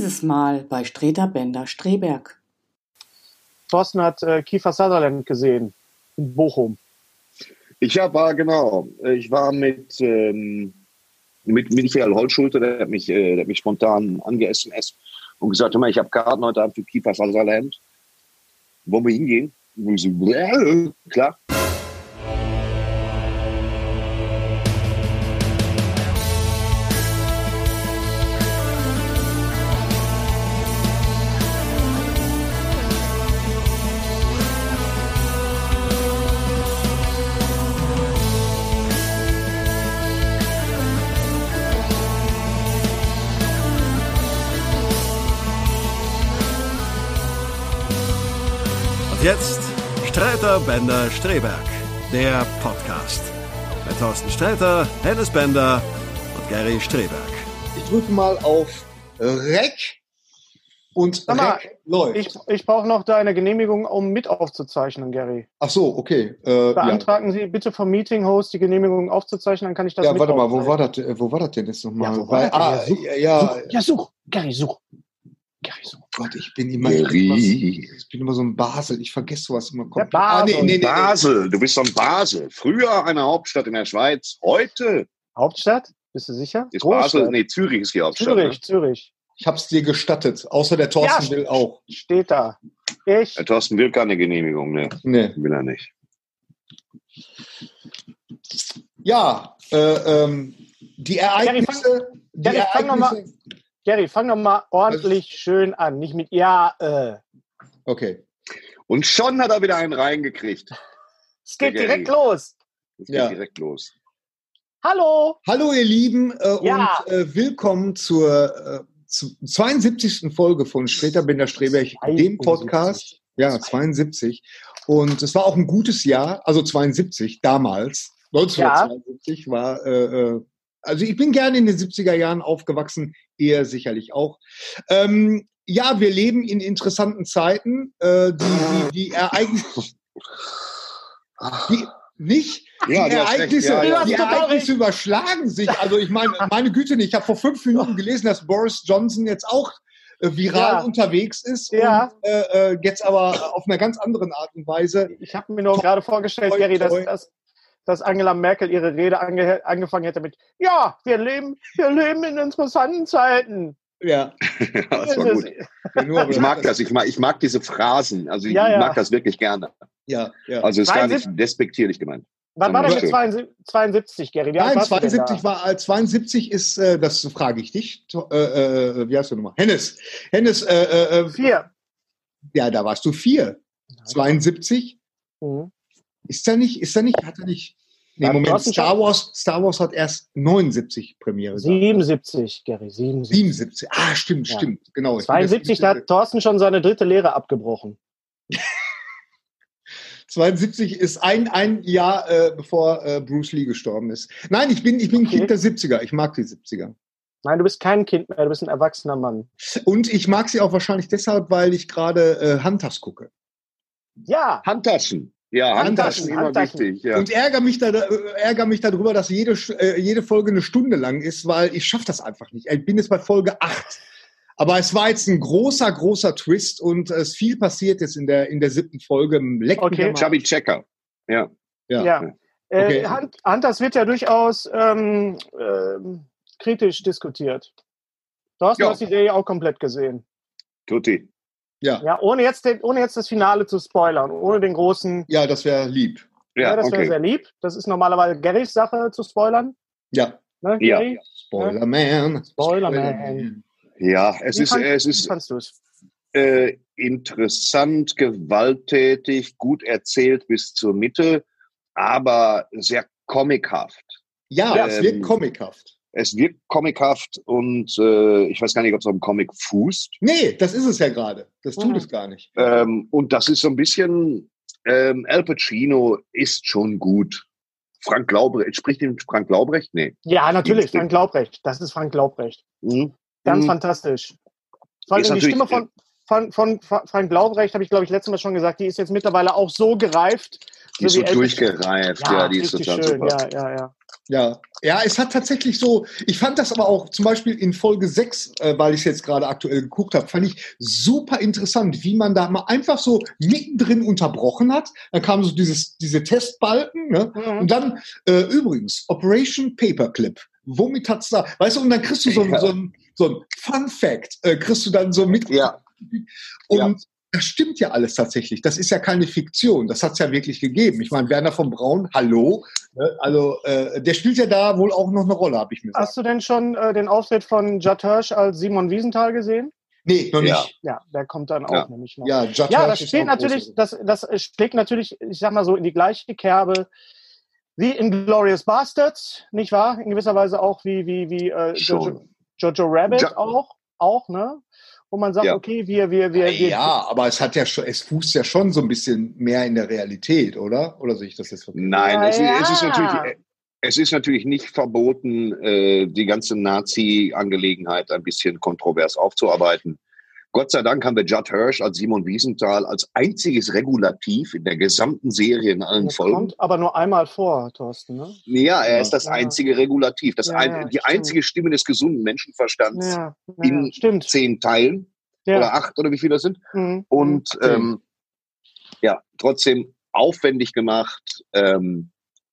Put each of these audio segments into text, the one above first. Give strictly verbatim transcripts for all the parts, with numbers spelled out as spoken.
Dieses Mal bei Streter Bender Streberg. Thorsten hat äh, Kiefer Sutherland gesehen in Bochum. Ich ja, war genau. Ich war mit, ähm, mit Michael Holtschulte, der hat mich, äh, der hat mich spontan ange-S M S und gesagt, hör mal, ich habe Karten heute Abend für Kiefer Sutherland. Wollen wir hingehen? Und ich so, ja, klar. Jetzt Streter Bender Streberg, der Podcast. Mit Thorsten Streter, Hennes Bender und Gary Streberg. Ich drücke mal auf Rec und mal, Rec läuft. Ich, ich brauche noch deine Genehmigung, um mit aufzuzeichnen, Gary. Ach so, okay. Äh, Beantragen ja. Sie bitte vom Meeting-Host die Genehmigung aufzuzeichnen, dann kann ich das Ja, mit warte mal, wo aufzeichnen. war das, äh, wo war das denn jetzt nochmal? Ja, wo war das denn? ah, Ja, such, ja, ja, Such, ja, such, Gary, such. Gary, such. Gott, ich bin immer, ich bin immer, so, ich bin immer so ein Basel. Ich vergesse sowas immer komplett. Ja, Basel. Ah, nee, nee, nee, Basel, du bist von Basel. Früher eine Hauptstadt in der Schweiz, heute Hauptstadt? Bist du sicher? ist Großstadt. Basel, nee, Zürich ist die Hauptstadt. Zürich, Ne? Zürich. Ich hab's dir gestattet, außer der Thorsten Ja, will auch. Steht da. Ich? Der Thorsten will keine Genehmigung, ne? Nee. Will er nicht. Ja, äh, ähm, die Ereignisse, die Gary, fang noch mal- Ereignisse. Gary, fang doch mal ordentlich schön an. Nicht mit Ja, äh. Okay. Und schon hat er wieder einen reingekriegt. Es geht Gary. direkt los. Es geht Ja. direkt los. Hallo. Hallo ihr Lieben äh, Ja. und äh, willkommen zur äh, zu zweiundsiebzigsten Folge von Streter Bender Streberg, dem Podcast. Ja, zweiundsiebzig. Und es war auch ein gutes Jahr, also zweiundsiebzig damals. neunzehnhundertzweiundsiebzig war, äh, äh, also ich bin gerne in den siebziger Jahren aufgewachsen, ihr sicherlich auch. Ähm, ja, wir leben in interessanten Zeiten. Äh, die, die, die Ereignisse, die, nicht? Ja, die du hast recht. Ereignisse, Ja, ja. die Du hast total Ereignisse überschlagen sich. Also ich meine, meine Güte nicht. Ich habe vor fünf Minuten gelesen, dass Boris Johnson jetzt auch äh, viral Ja. unterwegs ist. Ja. Und, äh, äh, jetzt aber auf einer ganz anderen Art und Weise. Ich habe mir nur gerade vorgestellt, toi, Gary, dass, toi. dass, dass Angela Merkel ihre Rede ange, angefangen hätte mit Ja, wir leben, wir leben in interessanten Zeiten. Ja, Ja, das war gut. ja, nur, aber Ich mag das, ich mag, ich mag diese Phrasen. Also ich Ja, ja. mag das wirklich gerne. Ja, ja. Also ist gar nicht zweiundsiebzig despektierlich gemeint. Wann war denn mit Schön. zweiundsiebzig, zweiundsiebzig, Gary? Wie alt Nein, warst du denn da? zweiundsiebzig war, äh, zweiundsiebzig ist, äh, das frage ich dich, To- äh, äh, wie heißt du nochmal? Hennes. Hennes, äh, äh, äh, Vier. ja, da warst du vier. zweiundsiebzig? Mhm. Ist er nicht, ist er nicht, hat er nicht, nee, Ja, du Moment, hast ihn Star schon- Wars, Star Wars hat erst neunundsiebzig Premiere gehabt. siebenundsiebzig, Gary, siebenundsiebzig. siebenundsiebzig, ah, stimmt, Ja. stimmt, genau. Ich bin zweiundsiebzig, da jetzt- hat Thorsten schon seine dritte Lehre abgebrochen. zweiundsiebzig ist ein, ein Jahr, äh, bevor äh, Bruce Lee gestorben ist. Nein, ich bin, ich bin ein Okay. Kind der siebziger, ich mag die siebziger. Nein, du bist kein Kind mehr, du bist ein erwachsener Mann. Und ich mag sie auch wahrscheinlich deshalb, weil ich gerade äh, Hunters gucke. Ja, Handtaschen. Ja, Handtaschen, Handtaschen, immer Handtaschen. wichtig. Ja. Und ärgere mich, da, äh, ärgere mich darüber, dass jede, Sch- äh, jede Folge eine Stunde lang ist, weil ich schaffe das einfach nicht. Ich bin jetzt bei Folge acht. Aber es war jetzt ein großer, großer Twist und es viel passiert jetzt in der, in der siebten Folge. Leck mich Okay. am Arsch. Chubby Checker. Ja. Ja. ja. Äh, Okay. Hunt, Hunters wird ja durchaus ähm, ähm, kritisch diskutiert. Thorsten, Ja. du hast die Serie auch komplett gesehen. Tutti. Ja. Ja, ohne jetzt, den, ohne jetzt das Finale zu spoilern, ohne den großen. Ja, das wäre lieb. Ja, Ja, das wäre okay. sehr lieb. Das ist normalerweise Garys Sache zu spoilern. Ja. Ne, Ja. Gary? Spoiler-Man. Spoiler-Man. Ja, es Wie ist, fand- es Wie ist fandst du es? äh, interessant, gewalttätig, gut erzählt bis zur Mitte, aber sehr comichaft. Ja, Ja, es ähm, wirkt comichaft. Es wirkt comichaft und äh, ich weiß gar nicht, ob es auf dem Comic fußt. Nee, das ist es ja gerade. Das tut Mhm. es gar nicht. Ähm, und das ist so ein bisschen, ähm, Al Pacino ist schon gut. Frank Laubrecht, spricht den Frank Laubrecht? Nee. Ja, natürlich, Stimmt. Frank Laubrecht. Das ist Frank Laubrecht. Mhm. Ganz Mhm. fantastisch. Vor allem Ist die natürlich- Stimme von, von, von Fra- Frank Laubrecht, habe ich, glaube ich, letztes Mal schon gesagt, die ist jetzt mittlerweile auch so gereift, Die ist so so wie durchgereift, ja, ja, die ist richtig total schön. super. Ja, ja, ja. Ja, ja, es hat tatsächlich so, ich fand das aber auch zum Beispiel in Folge sechs, äh, weil ich es jetzt gerade aktuell geguckt habe, fand ich super interessant, wie man da mal einfach so mittendrin unterbrochen hat. Dann kam so dieses, diese Testbalken, ne? Mhm. Und dann, äh, übrigens, Operation Paperclip. Womit hat's da, weißt du, und dann kriegst du so, Ja. so ein, so ein Fun Fact, äh, kriegst du dann so mit. Ja. Und Ja. das stimmt ja alles tatsächlich. Das ist ja keine Fiktion. Das hat es ja wirklich gegeben. Ich meine, Werner von Braun, hallo. Ne? Also, äh, der spielt ja da wohl auch noch eine Rolle, habe ich mir gesagt. Hast du denn schon äh, den Auftritt von Judd Hirsch als Simon Wiesenthal gesehen? Nee, noch Ja. nicht. Ja, der kommt dann auch Ja. nämlich noch. Ja, Judd Ja, Hirsch das ist spielt auch natürlich, großartig. das, das schlägt natürlich, ich sag mal so, in die gleiche Kerbe wie in Glorious Bastards, nicht wahr? In gewisser Weise auch wie, wie, wie äh, Jojo, Schon. Jojo Rabbit Ja. auch, auch, ne? Wo man sagt, Ja. okay, wir, wir, wir, wir Ja, aber es hat ja schon, es fußt ja schon so ein bisschen mehr in der Realität, oder? Oder sehe ich das jetzt verkehrt? Nein, Ja, es, ist- es ist ja. natürlich, es ist natürlich nicht verboten, äh, die ganze Nazi-Angelegenheit ein bisschen kontrovers aufzuarbeiten. Gott sei Dank haben wir Judd Hirsch als Simon Wiesenthal als einziges Regulativ in der gesamten Serie in allen Das Folgen. kommt aber nur einmal vor, Thorsten, ne? Ja, er ist das Ja. einzige Regulativ, das Ja, ein, ja, die stimmt. einzige Stimme des gesunden Menschenverstands Ja, ja, in ja, stimmt. zehn Teilen Ja. oder acht oder wie viele das sind. Mhm. Und Zehn. ähm, ja, trotzdem aufwendig gemacht. Ähm,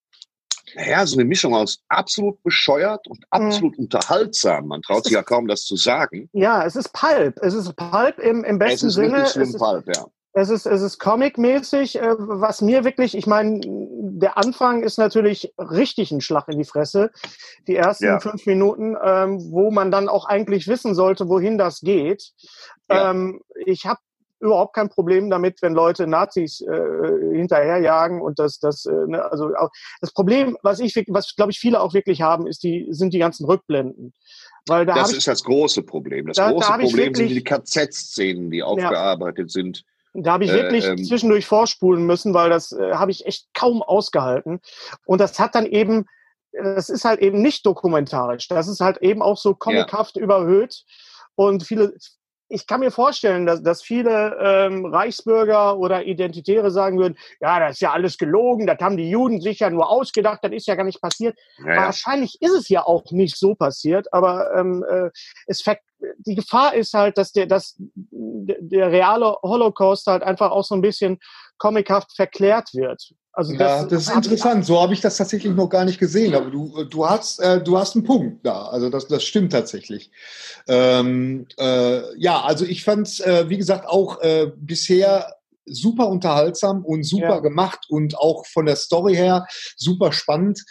ja, so eine Mischung aus absolut bescheuert und absolut unterhaltsam. Man traut sich ja kaum, das zu sagen. Ja, es ist Pulp. Es ist Pulp im, im besten Es ist Sinne. wirklich Es schlimm ist, Pulp, ja. es ist, es ist comic-mäßig, äh, was mir wirklich, ich meine, der Anfang ist natürlich richtig ein Schlag in die Fresse. Die ersten Ja. fünf Minuten, ähm, wo man dann auch eigentlich wissen sollte, wohin das geht. Ja. Ähm, ich habe überhaupt kein Problem damit, wenn Leute Nazis äh, hinterherjagen und das, das, äh, ne, also auch, das Problem, was ich, was glaube ich viele auch wirklich haben, ist die, sind die ganzen Rückblenden, weil da Das habe ich, ist das große Problem. Das Da- da große hab ich Problem sind wirklich- die K Z-Szenen, die aufgearbeitet sind. da habe ich äh, wirklich ähm, zwischendurch vorspulen müssen, weil das äh, habe ich echt kaum ausgehalten und das hat dann eben, das ist halt eben nicht dokumentarisch, das ist halt eben auch so comichaft überhöht und viele. Ich kann mir vorstellen, dass, dass viele ähm, Reichsbürger oder Identitäre sagen würden, ja, das ist ja alles gelogen, das haben die Juden sich ja nur ausgedacht, das ist ja gar nicht passiert. Ja, ja. Wahrscheinlich ist es ja auch nicht so passiert, aber ähm, äh, es ver- die Gefahr ist halt, dass der, dass der reale Holocaust halt einfach auch so ein bisschen comichaft verklärt wird. Also Ja, das ist hab ich- interessant. So habe ich das tatsächlich noch gar nicht gesehen. Aber du, du hast, äh, du hast einen Punkt da. Also das, das stimmt tatsächlich. Ähm, äh, ja, also ich fand es, äh, wie gesagt, auch äh, bisher super unterhaltsam und super Ja. gemacht und auch von der Story her super spannend.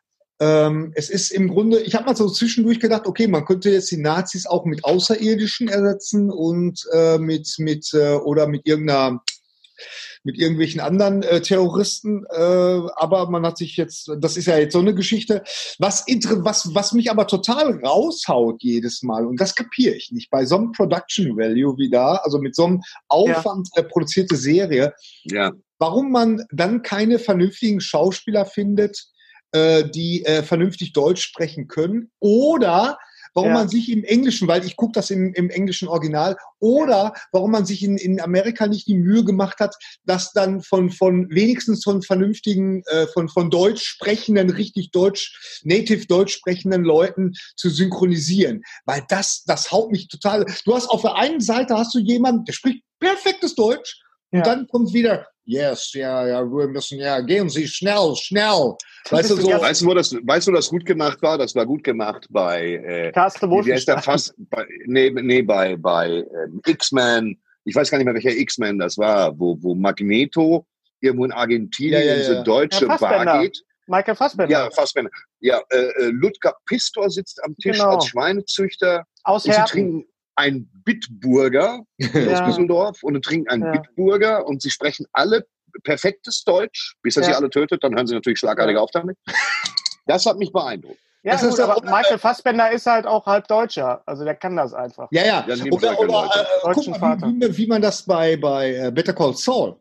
Ähm, es ist im Grunde, ich habe mal so zwischendurch gedacht, okay, man könnte jetzt die Nazis auch mit Außerirdischen ersetzen und äh, mit, mit äh, oder mit irgendeiner mit irgendwelchen anderen äh, Terroristen, äh, aber man hat sich jetzt, das ist ja jetzt so eine Geschichte, was, inter, was, was mich aber total raushaut jedes Mal, und das kapiere ich nicht, bei so einem Production Value wie da, also mit so einem Aufwand äh, produzierte Serie, Ja. warum man dann keine vernünftigen Schauspieler findet, äh, die äh, vernünftig Deutsch sprechen können, oder warum Ja. man sich im Englischen, weil ich gucke das im, im englischen Original, oder warum man sich in, in Amerika nicht die Mühe gemacht hat, das dann von, von wenigstens von vernünftigen, äh, von, von Deutsch sprechenden, richtig Deutsch, native Deutsch sprechenden Leuten zu synchronisieren. Weil das, das haut mich total. Du hast auf der einen Seite hast du jemanden, der spricht perfektes Deutsch, und Ja. dann kommt wieder, yes, ja, ja, wir müssen, ja, gehen Sie schnell, schnell. Weißt du, Bist so, du ganz- Weißt du, wo das, weißt du, wo das gut gemacht war? Das war gut gemacht bei, äh, Carsten wie heißt der Wolfenstein. fast, bei, nee, nee, bei, bei ähm, X-Men, ich weiß gar nicht mehr, welcher X-Men das war, wo, wo Magneto irgendwo in Argentinien Ja, ja, in diese ja. deutsche Ja, Bar Fassbender. geht. Michael Fassbender. Ja, Fassbender. Ja, äh, äh, Ludger Pistor sitzt am Tisch Genau. als Schweinezüchter Aus und sie Herten. trinken ein Bitburger aus Ja. Düsseldorf und sie trinken einen Ja. Bitburger und sie sprechen alle perfektes Deutsch, bis er Ja. sie alle tötet, dann hören sie natürlich schlagartig Ja. auf damit. Das hat mich beeindruckt. Ja, Das gut, ist aber auch- Michael Fassbender ist halt auch halb Deutscher. Also der kann das einfach. ja, ja. Ja, neben Oder, solche oder Leute. äh, guck Deutschen mal, Vater. wie, wie, wie man das bei, bei äh, Better Call Saul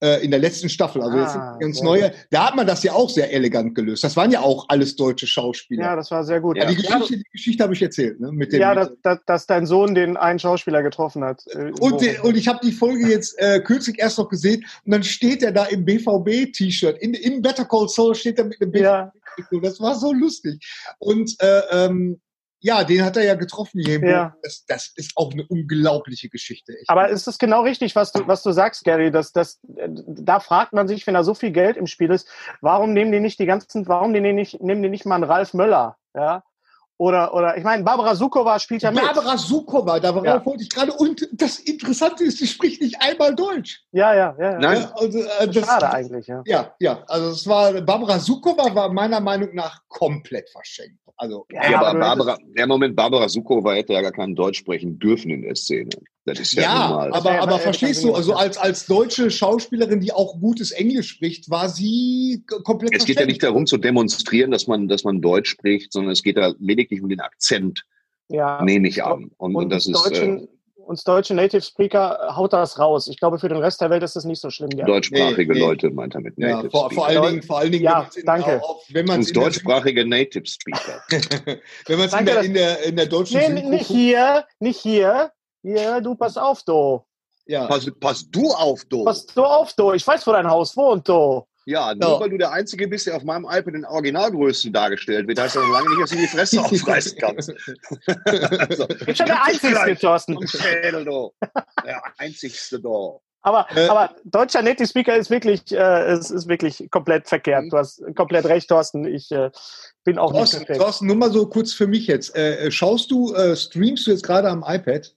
äh, in der letzten Staffel. Also jetzt Ah, ganz sehr neue. gut. Da hat man das ja auch sehr elegant gelöst. Das waren ja auch alles deutsche Schauspieler. Ja, das war sehr gut. Ja. die Geschichte, die Geschichte habe ich erzählt, ne? Mit dem, Ja, mit dass, dass, dass dein Sohn den einen Schauspieler getroffen hat. äh, Und, so. de, und ich habe die Folge jetzt äh, kürzlich erst noch gesehen und dann steht er da im B V B-T-Shirt, in, in Better Call Saul steht er mit einem B V B-Trikot. Ja. Das war so lustig. Und äh, ähm, ja, den hat er ja getroffen hier im Ja. Boden. Das, das ist auch eine unglaubliche Geschichte. Echt. Aber ist es genau richtig, was du, was du sagst, Gary? Dass, dass, äh, da fragt man sich, wenn da so viel Geld im Spiel ist, warum nehmen die nicht die ganzen, warum nehmen die nicht, nehmen die nicht mal einen Ralf Möller? Ja? Oder, oder ich meine, Barbara Sukowa spielt ja mit. Barbara Sukowa, darauf Ja. wollte ich gerade. Und das Interessante ist, die spricht nicht einmal Deutsch. Ja, ja, ja. ja. Nein. Ja, also, äh, das, Schade eigentlich, ja. Ja, ja. Also es war Barbara Sukowa war meiner Meinung nach komplett verschenkt. Also Ja, Ja, aber aber du hättest- Barbara, der Moment, Barbara Sukowa hätte ja gar kein Deutsch sprechen dürfen in der Szene. Das ist ja, ja, normal. aber, Ja, aber ja, verstehst ja, du, also ja. als, als deutsche Schauspielerin, die auch gutes Englisch spricht, war sie k- komplett Es geht ja nicht darum zu demonstrieren, dass man, dass man Deutsch spricht, sondern es geht da lediglich um den Akzent, Ja. nehme ich an. Und, und, Und das uns ist äh, deutschen, uns deutsche Native Speaker haut das raus. Ich glaube, für den Rest der Welt ist das nicht so schlimm. Ja. deutschsprachige Nee, nee. Leute, meint er mit Ja, Native vor, vor Speaker. allen Dingen, vor allen Dingen, Ja, wenn man's in, danke. Auch, wenn man es Uns in, der- deutschsprachige Native Speaker. wenn man's in, Danke, der, dass- in, der, in der deutschen Nee, Synchro- nicht hier, nicht hier. Hier, du, pass auf, du. Ja. Pass, pass du auf, du. Pass du auf, du. Ich weiß, wo dein Haus wohnt, du. Ja, nur Ja. weil du der Einzige bist, der auf meinem iPad in Originalgröße dargestellt wird, heißt das noch lange nicht, dass du die Fresse aufreißen kannst. Also, Ich bin schon der Einzige, Thorsten. Vom Schädel, du. Der Einzigste, du. Aber, Äh, aber deutscher Native Speaker ist wirklich, äh, es ist wirklich komplett verkehrt. Du hast komplett recht, Thorsten. Ich äh, bin auch nicht Thorsten, perfekt. Thorsten, nur mal so kurz für mich jetzt. Äh, schaust du, äh, streamst du jetzt gerade am iPad?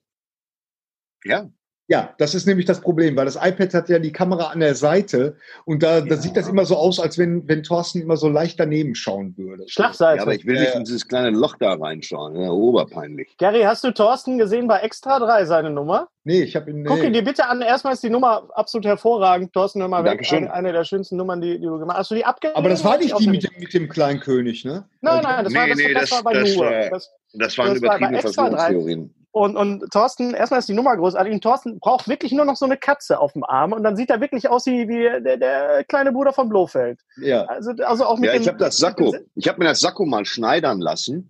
Ja. Ja, das ist nämlich das Problem, weil das iPad hat ja die Kamera an der Seite und da, da Ja. sieht das immer so aus, als wenn, wenn Thorsten immer so leicht daneben schauen würde. Schlagseite. Ja, aber ich will nicht Ja. in dieses kleine Loch da reinschauen. Ja, oberpeinlich. Gary, hast du Thorsten gesehen bei Extra drei, seine Nummer? Nee, ich habe ihn. Nee. Guck ihn dir bitte an. Erstmal ist die Nummer absolut hervorragend. Thorsten, hör mal weg. Dankeschön. Eine, eine der schönsten Nummern, die, die du gemacht hast. Hast du die abgelehnt? Aber das war nicht Auch die mit dem, mit dem kleinen König, ne? Nein, nein, das, war, Nee, das, nee, das, das- war bei das, nur. äh, Das, Das waren Das war bei übertriebene Extra drei. Verschwörungstheorien. und, und Thorsten, erstmal ist die Nummer großartig. Und Thorsten braucht wirklich nur noch so eine Katze auf dem Arm. Und dann sieht er wirklich aus wie, wie der, der kleine Bruder von Blofeld. Ja. Also, also auch mit Ja, dem, ich habe das mit Sakko, dem- ich habe mir das Sakko mal schneidern lassen,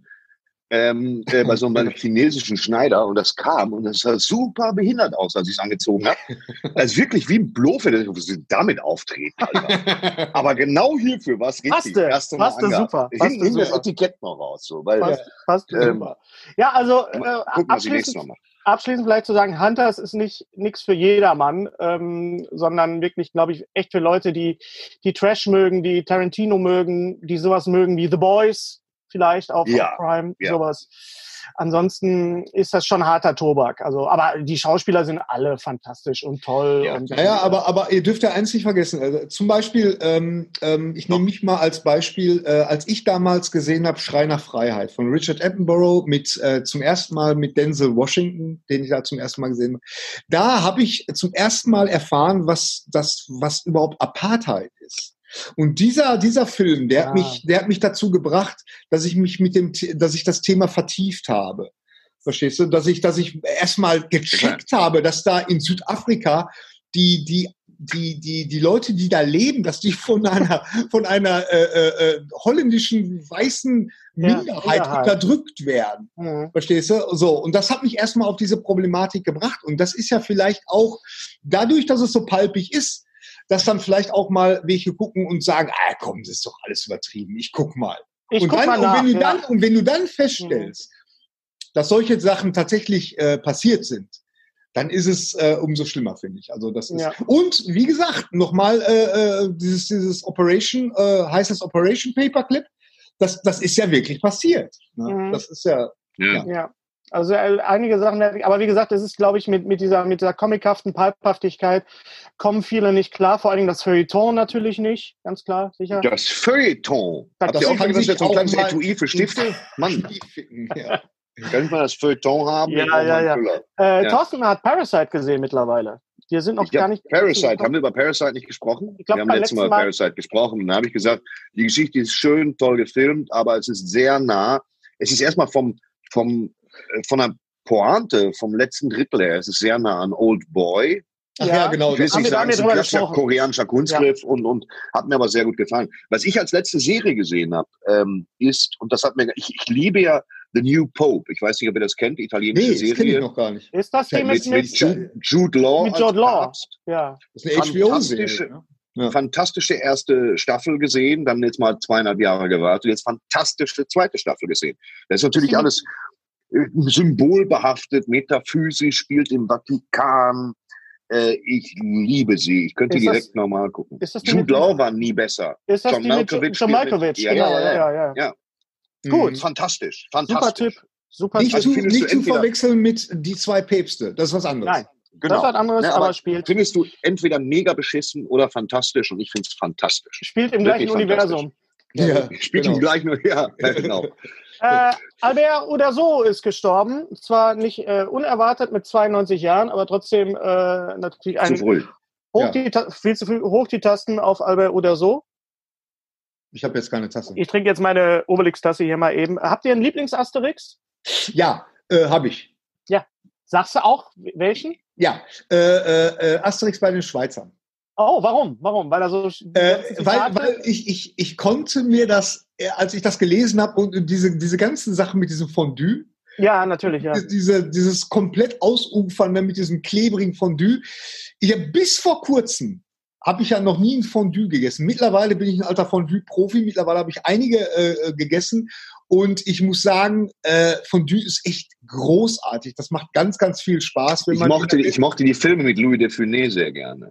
ähm, äh, bei so einem chinesischen Schneider, und das kam und das sah super behindert aus, als ich es angezogen habe. Das ist wirklich wie ein Blofeld, dass sie damit auftreten, Alter. Aber genau hierfür war es richtig. Passte, Erste Mal passte angehabt. super, Ich passte hing, hing das super. Etikett noch raus, so, weil Passt, passt Ähm, super. Ja, also äh, gucken, was die nächste abschließend, noch macht. abschließend vielleicht zu sagen, Hunters ist nicht nichts für jedermann, ähm, sondern wirklich, glaube ich, echt für Leute, die die Trash mögen, die Tarantino mögen, die sowas mögen wie The Boys vielleicht auf, Ja, auf Prime, ja. sowas. Ansonsten ist das schon harter Tobak. Also, aber die Schauspieler sind alle fantastisch und toll. Ja. Und, Naja, aber, aber ihr dürft ja eins nicht vergessen. Also, zum Beispiel, ähm, ähm, ich nehme mich mal als Beispiel, äh, als ich damals gesehen habe, Schrei nach Freiheit von Richard Attenborough mit äh, zum ersten Mal mit Denzel Washington, den ich da zum ersten Mal gesehen habe. Da habe ich zum ersten Mal erfahren, was das, was überhaupt Apartheid ist. Und dieser, dieser Film, der Ah. hat mich, der hat mich dazu gebracht, dass ich mich mit dem, The- dass ich das Thema vertieft habe. Verstehst du? Dass ich, dass ich erstmal gecheckt habe, dass da in Südafrika die, die, die, die, die Leute, die da leben, dass die von einer, von einer äh, äh, holländischen weißen Ja, Minderheit Minderheit. unterdrückt werden. Mhm. Verstehst du? So. Und das hat mich erstmal auf diese Problematik gebracht. Und das ist ja vielleicht auch dadurch, dass es so palpig ist, dass dann vielleicht auch mal welche gucken und sagen, ah, komm, das ist doch alles übertrieben. Ich guck mal. Ich und, guck dann, mal nach, und, wenn du ja. dann, und wenn du dann feststellst, dass solche Sachen tatsächlich äh, passiert sind, dann ist es äh, umso schlimmer, finde ich. Also das ist Ja. und wie gesagt nochmal äh, äh, dieses dieses Operation äh, heißt das Operation Paperclip. Das das ist ja wirklich passiert. Ne? Mhm. Das ist ja Ja. Ja, also äh, einige Sachen, werden- aber wie gesagt, es ist, glaube ich, mit, mit dieser, mit dieser comichaften Palphaftigkeit kommen viele nicht klar, vor allen Dingen das Feuilleton natürlich nicht, ganz klar, sicher. Das Feuilleton. Das Habt ihr auch kann gesehen, sich das ist so ein auch kleines mal- Etui für Stifte? Mann, ficken, ja. kann ich mal das Feuilleton haben? Ja, Ich brauch ja, mal einen ja. Füller. Äh, Ja. Thorsten hat Parasite gesehen mittlerweile. Wir sind noch Ich gar hab nicht. Parasite, haben wir über Parasite nicht gesprochen? Ich glaub, wir haben beim letztes Mal letzten über Mal- Parasite gesprochen und dann habe ich gesagt, die Geschichte ist schön, toll gefilmt, aber es ist sehr nah. Es ist erstmal vom, vom, äh, von der Pointe, vom letzten Drittel her, es ist sehr nah an Old Boy. Ach ja, ja genau. Ich will haben nicht wir sagen, es ist ein klassischer gesprochen. koreanischer Kunstgriff ja. und, und hat mir aber sehr gut gefallen. Was ich als letzte Serie gesehen habe, ähm, ist, und das hat mir, ich, ich liebe ja The New Pope. Ich weiß nicht, ob ihr das kennt, die italienische nee, Serie. das kenne ich noch gar nicht. Ist das die mit, mit, mit Jude, Jude Law? Mit Jude Law, Papst. ja. Das ist eine H B O-Serie. Ne? Ja. Fantastische erste Staffel gesehen, dann jetzt mal zweieinhalb Jahre gewartet, jetzt fantastische zweite Staffel gesehen. Das ist natürlich ist alles symbolbehaftet, metaphysisch, spielt im Vatikan. Äh, ich liebe sie. Ich könnte ist direkt das, nochmal gucken. Jude Law war nie besser. Ist das John die Malkovich? John Malkovich, ja, genau. Ja, ja, ja. ja, ja. ja. Gut. Mhm. Fantastisch. Fantastisch. Super Tipp. Super nicht also zu, nicht zu entweder, verwechseln mit die zwei Päpste. Das ist was anderes. Nein. Genau. Das ist was anderes, ja, aber, aber spielt. Findest du entweder mega beschissen oder fantastisch und ich finde es fantastisch. Spielt im gleichen Universum. Ja, spielt genau. im gleichen, ja, genau. Äh, Albert Uderzo ist gestorben, zwar nicht äh, unerwartet mit zweiundneunzig Jahren, aber trotzdem äh, natürlich ein zu früh. Hoch Ja. die, viel zu früh, hoch die Tasten auf Albert Uderzo. Ich habe jetzt keine Tasse. Ich trinke jetzt meine Obelix-Tasse hier mal eben. Habt ihr einen Lieblings-Asterix? Ja, äh, habe ich. Ja. Sagst du auch welchen? Ja, äh, äh, Asterix bei den Schweizern. Oh, warum? Warum? Weil er so. Äh, weil weil ich, ich, ich konnte mir das, als ich das gelesen habe und diese, diese ganzen Sachen mit diesem Fondue, ja, natürlich, ja. diese, dieses komplett Ausufern mit diesem klebrigen Fondue. Ich habe bis vor kurzem habe ich ja noch nie ein Fondue gegessen. Mittlerweile bin ich ein alter Fondue-Profi. Mittlerweile habe ich einige äh, gegessen. Und ich muss sagen, äh, Fondue ist echt großartig. Das macht ganz, ganz viel Spaß. Wenn ich, man mochte, ich mochte die Filme mit Louis de Funès sehr gerne.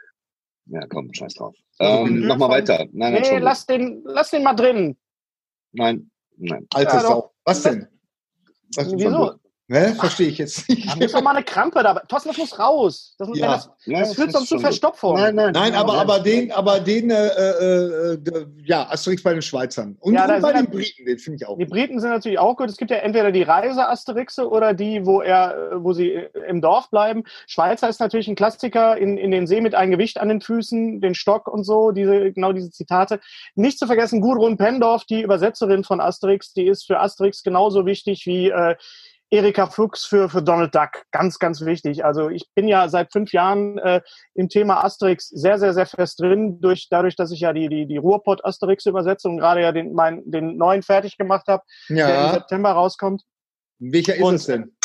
Ja, komm, scheiß drauf. Ähm, Mhm. mach mal weiter. Nein, nee, lass den, lass den mal drin. Nein, nein. Alter Ja, Sau. Was denn? Was, Wieso? Hä? Verstehe ich jetzt nicht. Da muss doch mal eine Krampe dabei. Thorsten, das muss raus. Das, Ja. das, Ja, das das führt ist sonst zu schon Verstopfung. Nein, nein. Nein, aber, Ja. aber den, aber den, äh, äh, äh, ja, Asterix bei den Schweizern. Und, Ja, da und bei sind den Briten, den finde ich auch Die gut. Briten sind natürlich auch gut. Es gibt ja entweder die Reise-Asterixe oder die, wo er, wo sie im Dorf bleiben. Schweizer ist natürlich ein Klassiker, in, in den See mit einem Gewicht an den Füßen, den Stock und so, diese, genau diese Zitate. Nicht zu vergessen, Gudrun Pendorf, die Übersetzerin von Asterix, die ist für Asterix genauso wichtig wie äh, Erika Fuchs für, für Donald Duck. Ganz, ganz wichtig. Also ich bin ja seit fünf Jahren äh, im Thema Asterix sehr, sehr, sehr fest drin, durch, dadurch, dass ich ja die, die, die Ruhrpott-Asterix übersetze und gerade ja den, mein, den neuen fertig gemacht habe, Ja. der im September rauskommt. Welcher ist Und, es denn?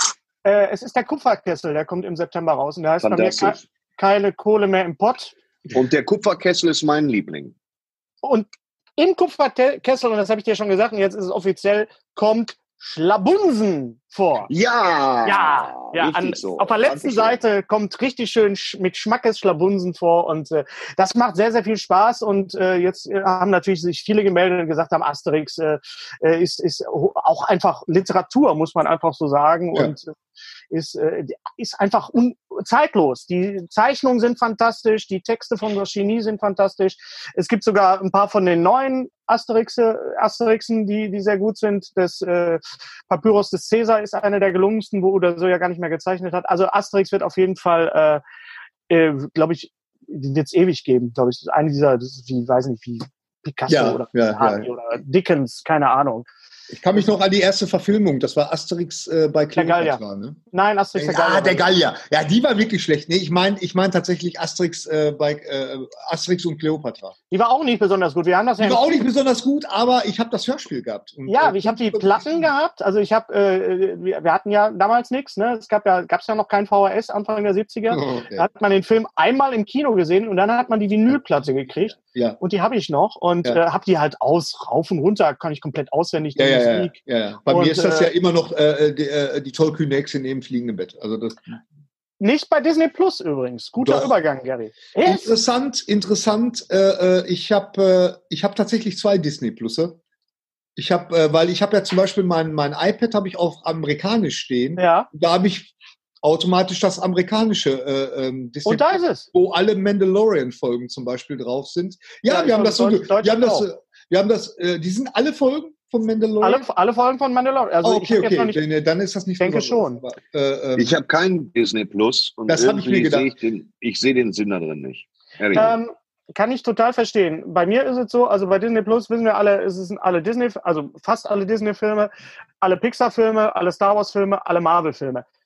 Äh, es ist der Kupferkessel, der kommt im September raus. Und der heißt bei mir ke Fantastisch. keine Kohle mehr im Pott. Und der Kupferkessel ist mein Liebling. Und im Kupferkessel, und das habe ich dir schon gesagt, und jetzt ist es offiziell, kommt Schlabunsen vor. Ja! Ja, ja richtig an, so. auf der letzten Dankeschön. Seite kommt richtig schön sch mit Schmackes Schlabunsen vor und äh, das macht sehr, sehr viel Spaß und äh, jetzt äh, haben natürlich sich viele gemeldet und gesagt haben, Asterix äh, äh, ist, ist auch einfach Literatur, muss man einfach so sagen Ja. und äh, ist, äh, ist einfach un zeitlos. Die Zeichnungen sind fantastisch, die Texte von Goscinny sind fantastisch. Es gibt sogar ein paar von den neuen Asterixe, Asterixen, die, die sehr gut sind. Das äh, Papyrus des Caesar ist einer der gelungensten, wo oder so ja gar nicht mehr gezeichnet hat. Also Asterix wird auf jeden Fall, äh, äh, glaube ich, wird es ewig geben. Glaube ich, das ist eine dieser, das ist wie, weiß nicht, wie Picasso Ja, oder, ja, ja. oder Dickens, keine Ahnung. Ich kann mich noch an die erste Verfilmung, das war Asterix äh, bei Gallier. Cleopatra, ne? Nein, Asterix der Gallier. Ah, der Gallier. Ja, die war wirklich schlecht. Nee, ich meine ich mein tatsächlich Asterix äh, bei äh, Asterix und Cleopatra. Die war auch nicht besonders gut. Wir haben das ja Die war auch nicht besonders gut, aber ich habe das Hörspiel gehabt. Und, Ja, äh, ich habe die Platten gehabt. Also ich habe, äh, wir, wir hatten ja damals nichts. Ne? Es gab ja, gab's ja noch kein V H S Anfang der siebziger. Oh, okay. Da hat man den Film einmal im Kino gesehen und dann hat man die Vinylplatte gekriegt. Ja. Und die habe ich noch und Ja. äh, habe die halt aus, rauf und runter, kann ich komplett auswendig die Ja, ja, ja, Musik. ja, ja. Bei Und, mir ist das äh, ja immer noch äh, die, äh, die Tollkühne-Hexe neben fliegenden Bett. Also das Nicht bei Disney Plus übrigens. Guter Doch. Übergang, Gary. Yes. interessant, interessant. Äh, äh, ich habe äh, ich habe tatsächlich zwei Disney Plusse. Ich habe, äh, weil ich habe ja zum Beispiel mein mein iPad habe ich auf amerikanisch stehen. Ja. Da habe ich automatisch das amerikanische äh, ähm, Disney Und da Plus, ist es. wo alle Mandalorian-Folgen zum Beispiel drauf sind. Ja, Ja, wir ich haben glaub, das so, Deutsch- ge- Deutsch wir haben das, auch. äh, wir haben das, äh, die sind alle Folgen von Mandalorian. Alle, alle Folgen von Mandalorian. Also Oh, ich okay, hab jetzt noch okay, nicht, dann, äh, dann ist das nicht denke besonders, schon. Aber, äh, ähm, Ich habe keinen Disney Plus und Das hab ich mir irgendwie gedacht. sehe ich den, ich sehe den Sinn da drin nicht. Ehrlich. Ähm, kann ich total verstehen. Bei mir ist es so, also bei Disney Plus wissen wir alle, es sind alle Disney, also fast alle Disney-Filme, alle Pixar-Filme, alle Star Wars-Filme, alle Marvel-Filme.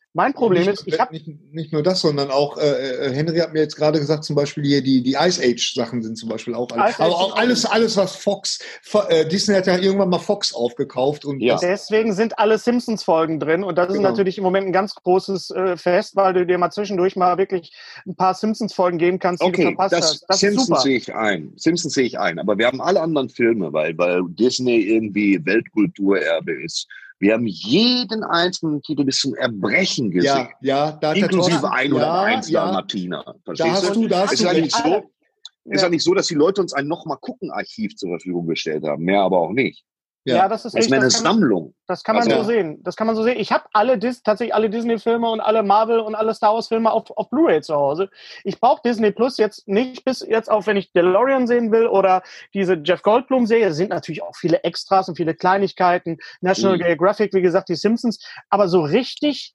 Mein Problem nicht, ist, ich habe nicht, nicht nur das, sondern auch, äh, Henry hat mir jetzt gerade gesagt, zum Beispiel hier die, die Ice Age Sachen sind zum Beispiel auch alles. Aber auch alles, alles, was Fox, äh, Disney hat ja irgendwann mal Fox aufgekauft. Und ja. Deswegen sind alle Simpsons-Folgen drin und das genau. ist natürlich im Moment ein ganz großes äh, Fest, weil du dir mal zwischendurch mal wirklich ein paar Simpsons-Folgen geben kannst, die okay, du verpasst das, hast. Das Simpsons ist super. sehe ich ein. Simpsons sehe ich ein. Aber wir haben alle anderen Filme, weil, weil Disney irgendwie Weltkulturerbe ist. Wir haben jeden einzelnen Titel bis zum Erbrechen gesehen. Ja, ja, da inklusive hundert ja, Martina. Da hast du, da hast ist du ja nicht so, ja. ist ja nicht so, dass die Leute uns ein Nochmal-Gucken-Archiv zur Verfügung gestellt haben. Mehr aber auch nicht. Ja, ja das ist das ist eine Sammlung. Das kann man also, so sehen. Das kann man so sehen. Ich habe alle Dis- tatsächlich alle Disney-Filme und alle Marvel und alle Star Wars-Filme auf, auf Blu-ray zu Hause. Ich brauche Disney Plus jetzt nicht bis jetzt auf, wenn ich DeLorean sehen will oder diese Jeff Goldblum-Serie. Da sind natürlich auch viele Extras und viele Kleinigkeiten. National mhm. Geographic, wie gesagt, die Simpsons. Aber so richtig,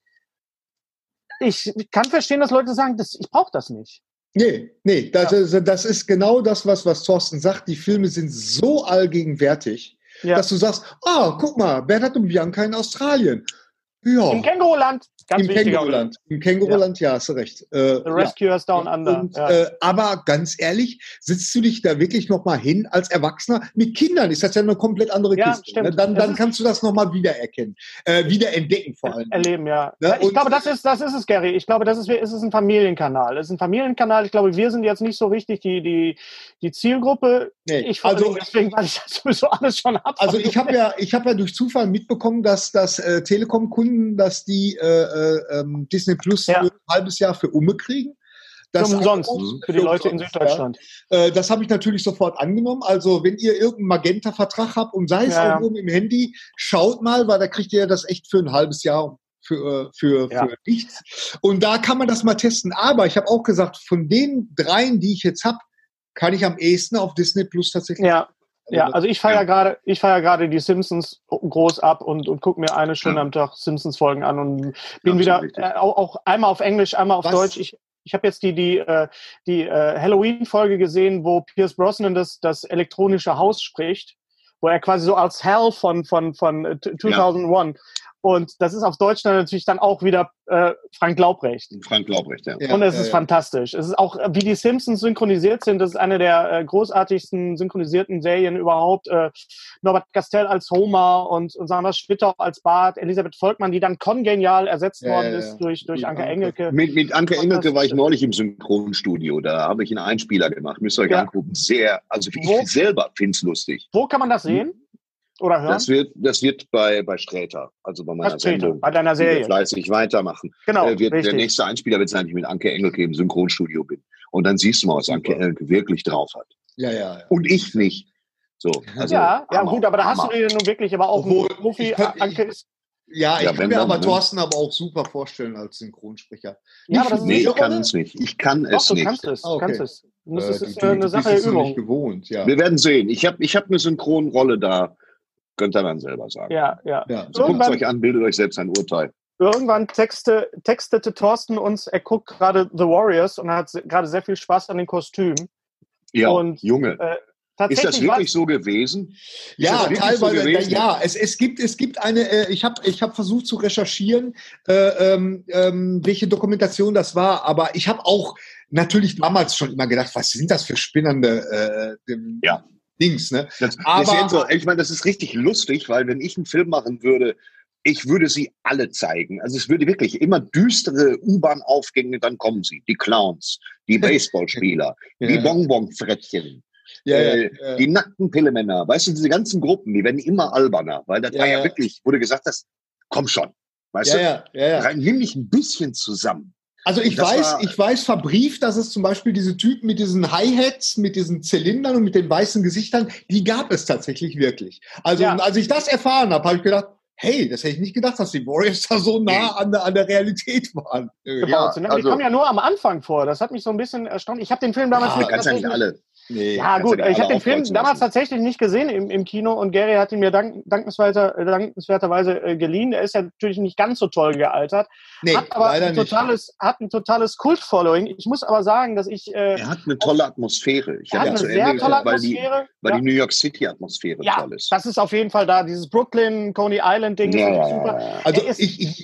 ich kann verstehen, dass Leute sagen, das, ich brauche das nicht. Nee, nee, das, ja. ist, das ist genau das, was, was Thorsten sagt. Die Filme sind so allgegenwärtig, ja. dass du sagst, ah, oh, guck mal, Bernhard und Bianca in Australien. Ja. Im Känguruland. Ganz Im Känguruland. Im Känguruland, ja. ja, hast du recht. Äh, The Rescuers ja. Down Under. Und, ja. äh, aber ganz ehrlich, sitzt du dich da wirklich nochmal hin als Erwachsener? Mit Kindern ist das ja eine komplett andere ja, Kiste. Stimmt. Ne? Dann, dann kannst du das nochmal wiedererkennen. Äh, wiederentdecken vor allem. Erleben, ja. Ne? Ich glaube, das ist, das ist es, Gary. Ich glaube, das ist, ist es ein Familienkanal. Es ist ein Familienkanal. Ich glaube, wir sind jetzt nicht so richtig die, die, die Zielgruppe. Nee. Ich also, deswegen, weil ich das sowieso alles schon habe. Also ich habe ja, ich habe ja durch Zufall mitbekommen, dass, dass äh, Telekom-Kunden, dass die äh, äh, ähm, Disney Plus ja. für ein halbes Jahr für Umme kriegen. Das für umsonst, für die Leute in Süddeutschland. Ja. Äh, das habe ich natürlich sofort angenommen. Also wenn ihr irgendeinen Magenta-Vertrag habt und sei es ja, auch ja. im Handy, schaut mal, weil da kriegt ihr das echt für ein halbes Jahr für, für, ja. für nichts. Und da kann man das mal testen. Aber ich habe auch gesagt, von den dreien, die ich jetzt habe, kann ich am ehesten auf Disney Plus tatsächlich. Ja. Ja, also ich feiere ja gerade, ich feiere gerade die Simpsons groß ab und, und gucke mir eine Stunde ja. am Tag Simpsons-Folgen an und bin wieder äh, auch, auch einmal auf Englisch, einmal auf Was? Deutsch. Ich, ich habe jetzt die die äh, die äh, Halloween-Folge gesehen, wo Pierce Brosnan das das elektronische Haus spricht, wo er quasi so als Hal von von von zweitausendeins. Ja. Und das ist auf Deutsch dann natürlich dann auch wieder äh, Frank Laubrecht. Frank Laubrecht, ja. Und es ja, ist ja. fantastisch. Es ist auch, wie die Simpsons synchronisiert sind, das ist eine der äh, großartigsten synchronisierten Serien überhaupt. Äh, Norbert Castell als Homer und, und Sandra Schwittau als Bart, Elisabeth Volkmann, die dann kongenial ersetzt ja, worden ja, ist ja. durch, durch Anke Engelke. Mit, mit Anke Engelke war ich neulich im Synchronstudio. Da habe ich einen Einspieler gemacht. Müsst ihr euch ja. angucken. Sehr, also ich Wo? selber finde es lustig. Wo kann man das sehen? Hm? Oder hören? Das wird, das wird bei, bei Sträter, also bei meiner Sträter, Sendung, bei deiner Serie. fleißig weitermachen. Genau, äh, wird, richtig. Der nächste Einspieler wird sein, dass ich mit Anke Engelke im Synchronstudio bin. Und dann siehst du mal, was Anke Engelke wirklich drauf hat. Ja, ja, ja. Und ich nicht. So, also, ja, ja Hammer, gut, aber da Hammer. hast du dir nun wirklich aber auch Obwohl, einen Profi. ich kann, Anke ist ja, ich ja, kann mir dann, aber ne? Thorsten aber auch super vorstellen als Synchronsprecher. Ja, aber das ist nee, ich Rolle. kann es nicht. Ich kann Doch, es du nicht. kannst es. Ah, okay. kannst es. Das äh, ist, du, ist äh, eine du Sache bist der es noch Übung. nicht gewohnt, ja. Wir werden sehen. Ich habe ich hab eine Synchronrolle da. Könnt ihr dann selber sagen. Ja, ja. ja. So, guckt es euch an, bildet euch selbst ein Urteil. Irgendwann texte, textete Thorsten uns, er guckt gerade The Warriors und hat gerade sehr viel Spaß an den Kostümen. Ja, und, Junge. Äh, Ist das wirklich so gewesen? Ist ja, teilweise. So gewesen? Ja, es, es gibt es gibt eine. Äh, ich habe ich habe versucht zu recherchieren, äh, ähm, ähm, welche Dokumentation das war, aber ich habe auch natürlich damals schon immer gedacht, was sind das für spinnernde äh, ja. Dings, ne? Das, aber das so, ich meine, das ist richtig lustig, weil wenn ich einen Film machen würde, ich würde sie alle zeigen. Also es würde wirklich immer düstere U-Bahn-Aufgänge, dann kommen sie. Die Clowns, die Baseballspieler, ja. die Bonbonfrettchen. Ja, äh, ja, ja. Die nackten Pillemänner, weißt du, diese ganzen Gruppen, die werden immer alberner, weil das ja, war ja, ja wirklich, wurde gesagt, das, komm schon, weißt ja, du, ja, ja, ja. nimm dich ein bisschen zusammen. Also ich weiß, war, ich weiß verbrieft, dass es zum Beispiel diese Typen mit diesen Hi-Hats, mit diesen Zylindern und mit den weißen Gesichtern, die gab es tatsächlich wirklich. Also ja. als ich das erfahren habe, habe ich gedacht, hey, das hätte ich nicht gedacht, dass die Warriors da so nah an der, an der Realität waren. Ja, also, die kommen ja nur am Anfang vor. Das hat mich so ein bisschen erstaunt. Ich habe den Film damals ah, nicht ganz ja nicht alle. Nee, ja gut, ich habe den Film damals tatsächlich nicht gesehen im, im Kino und Gary hat ihn mir dank, dankenswerter, dankenswerterweise äh, geliehen. Er ist ja natürlich nicht ganz so toll gealtert, nee, hat aber ein totales, nicht. hat ein totales Kult-Following. Ich muss aber sagen, dass ich... Äh, er hat eine tolle Atmosphäre. Ich er hat eine zu sehr Ende tolle gesagt, Atmosphäre. Weil die, weil ja. die New York City-Atmosphäre ja, toll ist. das ist auf jeden Fall da. Dieses Brooklyn, Coney Island-Ding ja, ist super. Also ist, ich... ich, ich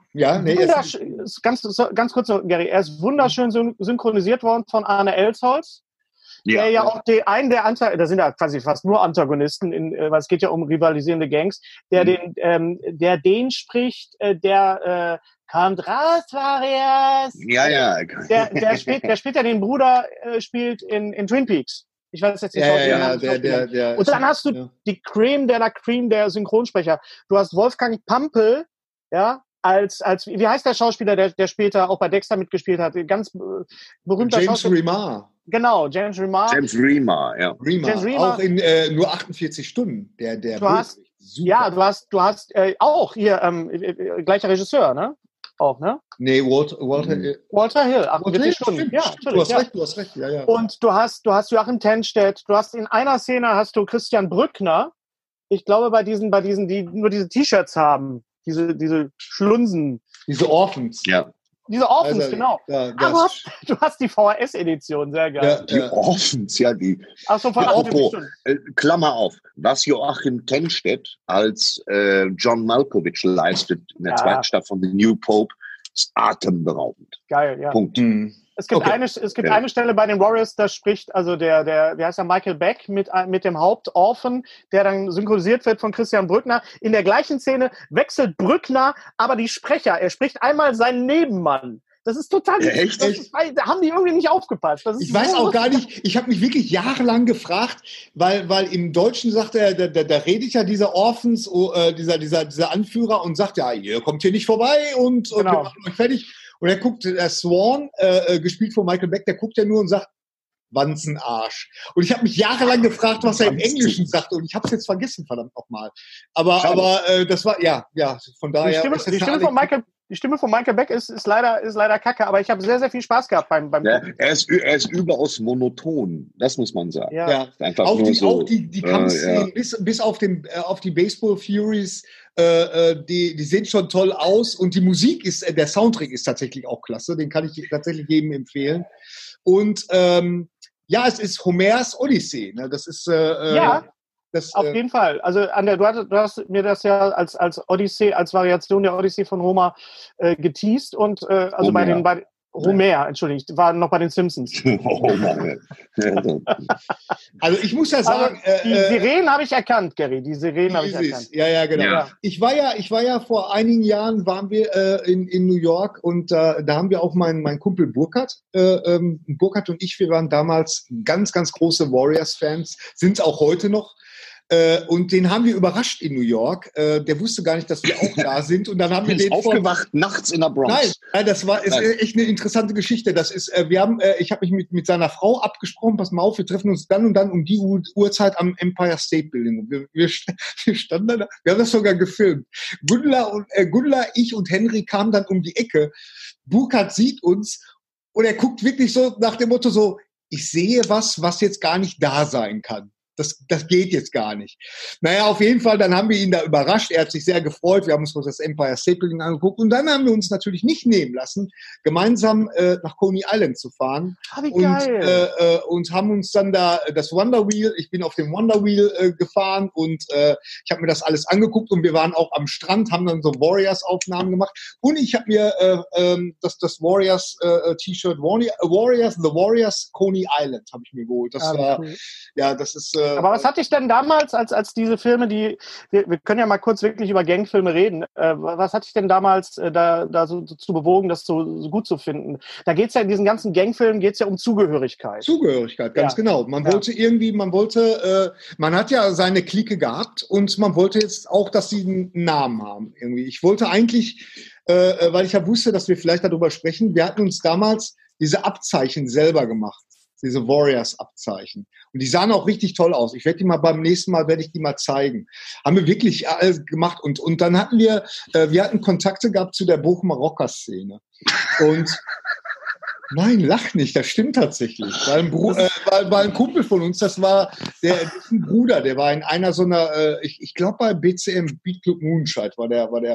Ja, nee, wunderschön, ist ganz, ganz kurz noch, Gary, er ist wunderschön syn- synchronisiert worden von Arne Elsholz, Ja, der ja auch die, einen der Antagonisten, da sind ja quasi fast nur Antagonisten, in, äh, weil es geht ja um rivalisierende Gangs, der Mhm. den, ähm, der den spricht, äh, der äh, kommt raus, Varias. ja, ja. Der, der spielt, der spielt ja den Bruder, äh, spielt in, in Twin Peaks. Ich weiß jetzt nicht, Ja, ja, den ja, Namen der, der, nicht. der. Und dann hast du ja. die Creme der la Creme der Synchronsprecher. Du hast Wolfgang Pampel, ja, als, als, wie heißt der Schauspieler, der, der später auch bei Dexter mitgespielt hat? Ganz äh, berühmter James Schauspieler. Remar. Genau, James Remar. James Remar, ja. Remar. James Remar. Auch in äh, nur achtundvierzig Stunden. Der, der Du hast- Bösewicht. Super. Ja, du hast, du hast äh, auch hier ähm, äh, äh, gleicher Regisseur, ne? Auch, ne? Nee, Walter, Walter, Mhm. äh, Walter Hill, Walter achtundvierzig Hill, Stunden. stimmt, Ja, stimmt. natürlich. Du hast ja. recht, du hast recht. Ja, ja. Und du hast, du hast Joachim Tenstedt, du hast in einer Szene hast du Christian Brückner. Ich glaube, bei diesen, bei diesen, die nur diese T-Shirts haben, diese, diese Schlunsen, Diese Orphans. Ja. diese Orphans, Also, genau. Ja, Ah, du, das, hast, du hast die V H S-Edition, sehr geil. ja, Die ja. Orphans, ja, die. Ach so, von Ja, achtundvierzig apropos, Stunden. äh, Klammer auf, was Joachim Tenstedt als äh, John Malkovich leistet in der Ja. zweiten Staffel von The New Pope, ist atemberaubend. Geil, ja. Punkt. Hm. Es gibt, Okay. eine, es gibt Ja. eine Stelle bei den Warriors, da spricht also der, der, wie heißt der, Michael Beck mit, mit dem Hauptorphan, der dann synchronisiert wird von Christian Brückner. In der gleichen Szene wechselt Brückner aber die Sprecher. Er spricht einmal seinen Nebenmann. Das ist total, Ja, echt? das ist, da haben die irgendwie nicht aufgepasst. Das ist Ich weiß so auch gar lustig. nicht, ich habe mich wirklich jahrelang gefragt, weil, weil im Deutschen sagt er, da, da, da redet ja dieser Orphans, oh, äh, dieser, dieser, dieser Anführer und sagt, ja, ihr kommt hier nicht vorbei und, und Genau. wir machen euch fertig. Und er guckt, der Swan, äh, äh, gespielt von Michael Beck, der guckt ja nur und sagt, Wanzenarsch. Und ich habe mich jahrelang gefragt, was er im Wanzen. Englischen sagt und ich habe es jetzt vergessen, verdammt nochmal. Aber, Schade. aber äh, das war, ja, ja, von Die daher. Stimme, ist das die, Stimme eine von Michael, die Stimme von Michael Beck ist, ist, leider, ist leider kacke, aber ich habe sehr, sehr viel Spaß gehabt beim, beim Ja, Gucken. er, ist, ü- er ist überaus monoton, das muss man sagen. Ja. Ja. Ist einfach Auch nur die, so, auch die, die äh, Kampfszenen, ja. bis, bis auf, den, äh, auf die Baseball Furies, äh, äh, die, die sehen schon toll aus und die Musik ist, äh, der Soundtrack ist tatsächlich auch klasse, den kann ich tatsächlich jedem empfehlen. Und ähm, ja, es ist Homers Odyssee. Ne? Das ist äh, Ja. das, Auf äh, jeden Fall. Also an der, du, hast, du hast mir das ja als, als Odyssee, als Variation der Odyssee von Homer äh, geteased und äh, also bei Homer. den bei Homer, entschuldigt, war noch bei den Simpsons. Oh Mann. also ich muss ja Also, sagen, die äh, äh, Sirenen habe ich erkannt, Gary. Die Sirenen habe ich Isis. erkannt. Ja, ja, genau. Ja. Ich war ja, ich war ja vor einigen Jahren waren wir äh, in, in New York und äh, da haben wir auch meinen mein Kumpel Burkhard, äh, ähm, Burkhard und ich, wir waren damals ganz, ganz große Warriors-Fans, sind es auch heute noch. Äh, und den haben wir überrascht in New York. Äh, der wusste gar nicht, dass wir auch da sind. Und dann haben wir ist den vor- aufgewacht nachts in der Bronx. Nein, nein, das war ist Nein. echt eine interessante Geschichte. Das ist, äh, wir haben, äh, ich habe mich mit mit seiner Frau abgesprochen. Pass mal auf, wir treffen uns dann und dann um die Uhr, Uhrzeit am Empire State Building. Und wir, wir, st- wir standen da, wir haben das sogar gefilmt. Gundula und äh, Gundula, ich und Henry kamen dann um die Ecke. Burkhard sieht uns und er guckt wirklich so nach dem Motto so: Ich sehe was, was jetzt gar nicht da sein kann. Das, das geht jetzt gar nicht. Naja, auf jeden Fall, dann haben wir ihn da überrascht. Er hat sich sehr gefreut. Wir haben uns das Empire State Building angeguckt. Und dann haben wir uns natürlich nicht nehmen lassen, gemeinsam äh, nach Coney Island zu fahren. Ah, wie Und, geil. äh, äh, und haben uns dann da das Wonder Wheel, ich bin auf dem Wonder Wheel äh, gefahren und äh, ich habe mir das alles angeguckt und wir waren auch am Strand, haben dann so Warriors-Aufnahmen gemacht. Und ich habe mir äh, ähm, das, das Warriors-T-Shirt, äh, Warriors, Warriors, The Warriors Coney Island habe ich mir geholt. Das Ah, wie war, cool. ja, das ist... Äh, Aber was hatte ich denn damals, als, als diese Filme, die, wir, wir können ja mal kurz wirklich über Gangfilme reden, äh, was hatte ich denn damals äh, da, da so, so zu bewogen, das so, so gut zu finden? Da geht es ja in diesen ganzen Gangfilmen geht's ja um Zugehörigkeit. Zugehörigkeit, ganz Ja. genau. Man Ja. wollte irgendwie, man wollte, äh, man hat ja seine Clique gehabt und man wollte jetzt auch, dass sie einen Namen haben. Irgendwie. Ich wollte eigentlich, äh, weil ich ja wusste, dass wir vielleicht darüber sprechen, wir hatten uns damals diese Abzeichen selber gemacht. Diese Warriors-Abzeichen. Und die sahen auch richtig toll aus. Ich werde die mal beim nächsten Mal, werde ich die mal zeigen. Haben wir wirklich alles gemacht. Und, und dann hatten wir, äh, wir hatten Kontakte gehabt zu der Bochumer Rocker-Szene. Und nein, lach nicht, das stimmt tatsächlich. Weil ein, Bru äh, weil, weil ein Kumpel von uns, das war der das ist ein Bruder, der war in einer so einer, äh, ich, ich glaube bei B C M, Beat Club Moonshine war der, war der.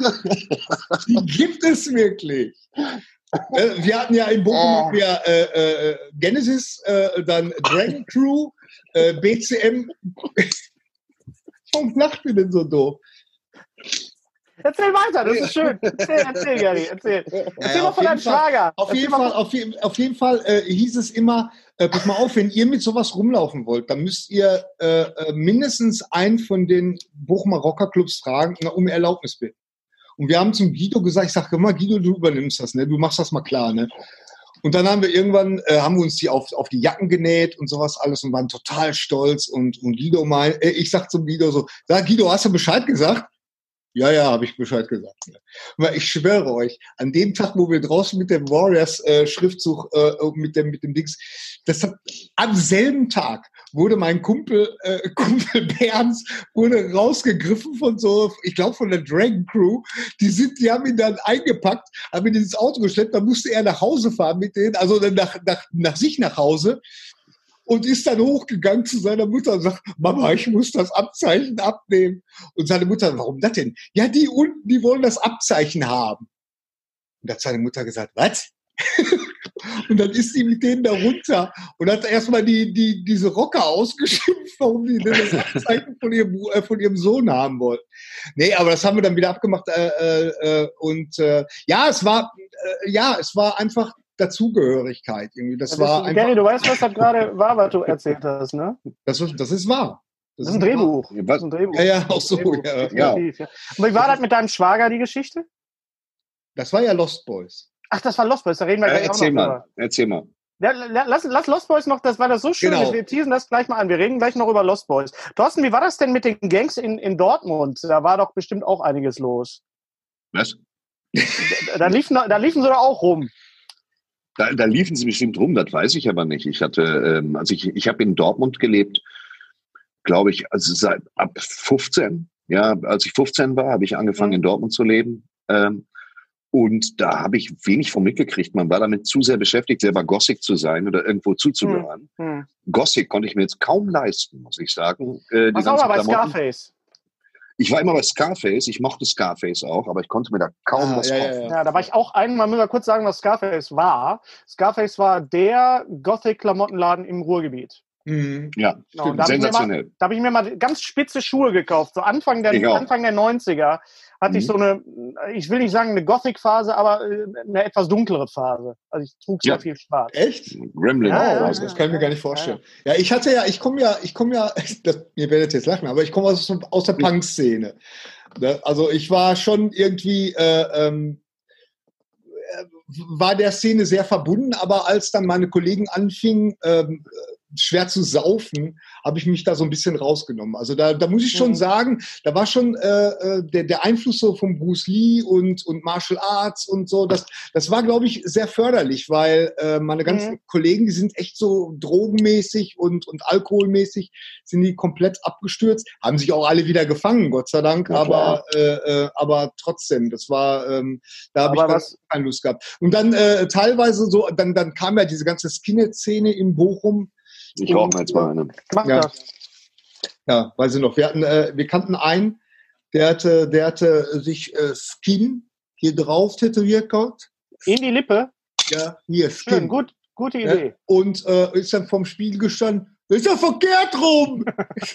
Die gibt es wirklich. Äh, wir hatten ja in Bochum Oh. hatten wir, äh, äh, Genesis, äh, dann Dragon Crew, äh, B C M. Warum lacht ihr denn so doof? Erzähl weiter, das ist schön. Erzähl, erzähl, Gary, erzähl. Ja, Erzähl ja, mal auf von deinem jeden Fall, Schwager. Auf Erzähl jeden mal Fall, von- auf, je, auf jeden Fall äh, hieß es immer, äh, pass mal auf, wenn ihr mit sowas rumlaufen wollt, dann müsst ihr äh, äh, mindestens einen von den Bochumer Rockerclubs fragen, na, um Erlaubnis bitten. Und wir haben zum Guido gesagt, ich sag immer, Guido, du übernimmst das, ne? Du machst das mal klar, ne? Und dann haben wir irgendwann, äh, haben wir uns die auf, auf die Jacken genäht und sowas alles und waren total stolz. Und, und Guido mein, äh, ich sag zum Guido so, sag Guido, hast du Bescheid gesagt? Ja, ja, habe ich Bescheid gesagt. Aber ich schwöre euch, an dem Tag, wo wir draußen mit dem Warriors-Schriftzug, äh, mit dem mit dem Dings, das hat, am selben Tag wurde mein Kumpel, äh, Kumpel Berns, wurde rausgegriffen von so, ich glaube von der Dragon Crew. Die sind, die haben ihn dann eingepackt, haben ihn ins Auto geschleppt, dann musste er nach Hause fahren mit denen, also dann nach, nach, nach sich nach Hause. Und ist dann hochgegangen zu seiner Mutter und sagt, Mama, ich muss das Abzeichen abnehmen. Und seine Mutter, warum das denn? Ja, die unten, die wollen das Abzeichen haben. Und da hat seine Mutter gesagt, was? Und dann ist sie mit denen da runter und hat erstmal die, die, diese Rocker ausgeschimpft, warum die denn das Abzeichen von ihrem, äh, von ihrem Sohn haben wollten. Nee, aber das haben wir dann wieder abgemacht. Äh, äh, und äh, ja, es war, äh, ja, es war einfach Dazugehörigkeit irgendwie. Das Das war ist, einfach, Gary, du weißt, was das gerade war, was du erzählt hast, ne? das ist, das ist wahr. Das ist ein Drehbuch. Was? Das ist ein Drehbuch. Ja, ja, auch so. Drehbuch, Ja. definitiv, ja. Und wie war das mit deinem Schwager, die Geschichte? Das war ja Lost Boys. Ach, das war Lost Boys, da reden wir Äh, gleich auch erzähl noch mal, drüber. erzähl mal. Ja, lass, lass Lost Boys noch, das war das so schön, Genau. wir teasen das gleich mal an, wir reden gleich noch über Lost Boys. Thorsten, wie war das denn mit den Gangs in, in Dortmund? Da war doch bestimmt auch einiges los. Was? Da, da, liefen, da liefen sie doch auch rum. Da, da liefen sie bestimmt rum, das weiß ich aber nicht. Ich hatte, ähm, also ich, ich habe in Dortmund gelebt, glaube ich, also seit ab fünfzehn. Ja, als ich fünfzehn war, habe ich angefangen Mhm. in Dortmund zu leben. Ähm, und da habe ich wenig von mitgekriegt. Man war damit zu sehr beschäftigt, selber Gothic zu sein oder irgendwo zuzugehören. Hm. Gothic konnte ich mir jetzt kaum leisten, muss ich sagen. Äh, die Was auch ganzen mal bei Klamotten. Scarface. Ich war immer bei Scarface, ich mochte Scarface auch, aber ich konnte mir da kaum Ah, was ja, ja, kaufen. ja. Ja, da war ich auch einmal, müssen wir kurz sagen, was Scarface war. Scarface war der Gothic-Klamottenladen im Ruhrgebiet. Mhm. Ja, Genau, und da habe ich, mir mal- sensationell. da hab ich mir mal ganz spitze Schuhe gekauft. So Anfang der, Ich auch. Anfang der neunziger hatte ich Mhm. so eine, ich will nicht sagen eine Gothic-Phase, aber äh, eine etwas dunklere Phase. Also ich trug sehr Ja. viel schwarz. Echt? Gremlin. Ja, Oh, ja, das, ja, das kann ich mir ja, gar nicht vorstellen. Ja, ich hatte ja, ich komme ja, ich komme ja, das, ihr werdet jetzt lachen, aber ich komme aus, aus der Punk-Szene. Ne? Also ich war schon irgendwie, äh, ähm, äh, war der Szene sehr verbunden, aber als dann meine Kollegen anfingen, ähm, schwer zu saufen, habe ich mich da so ein bisschen rausgenommen. Also da, da muss ich schon Mhm. sagen, da war schon äh, äh, der, der Einfluss so von Bruce Lee und, und Martial Arts und so, das, das war, glaube ich, sehr förderlich, weil äh, meine ganzen Mhm. Kollegen, die sind echt so drogenmäßig und, und alkoholmäßig, sind die komplett abgestürzt, haben sich auch alle wieder gefangen, Gott sei Dank, Ja, klar. aber, äh, äh, aber trotzdem, das war, ähm, da habe ich Aber dann was- keine Lust gehabt. Und dann äh, teilweise so, dann, dann kam ja diese ganze Skinhead-Szene in Bochum. Ich rauche mir jetzt mal eine. Mach Ja. das. Ja, weiß ich noch. Wir hatten, äh, wir kannten einen, der hatte, der hatte sich äh, Skin hier drauf tätowiert gehabt. In die Lippe. Ja, hier Skin. Schön, gut, gute Ja, Idee. und äh, ist dann vorm Spiegel gestanden. Ist ja verkehrt rum.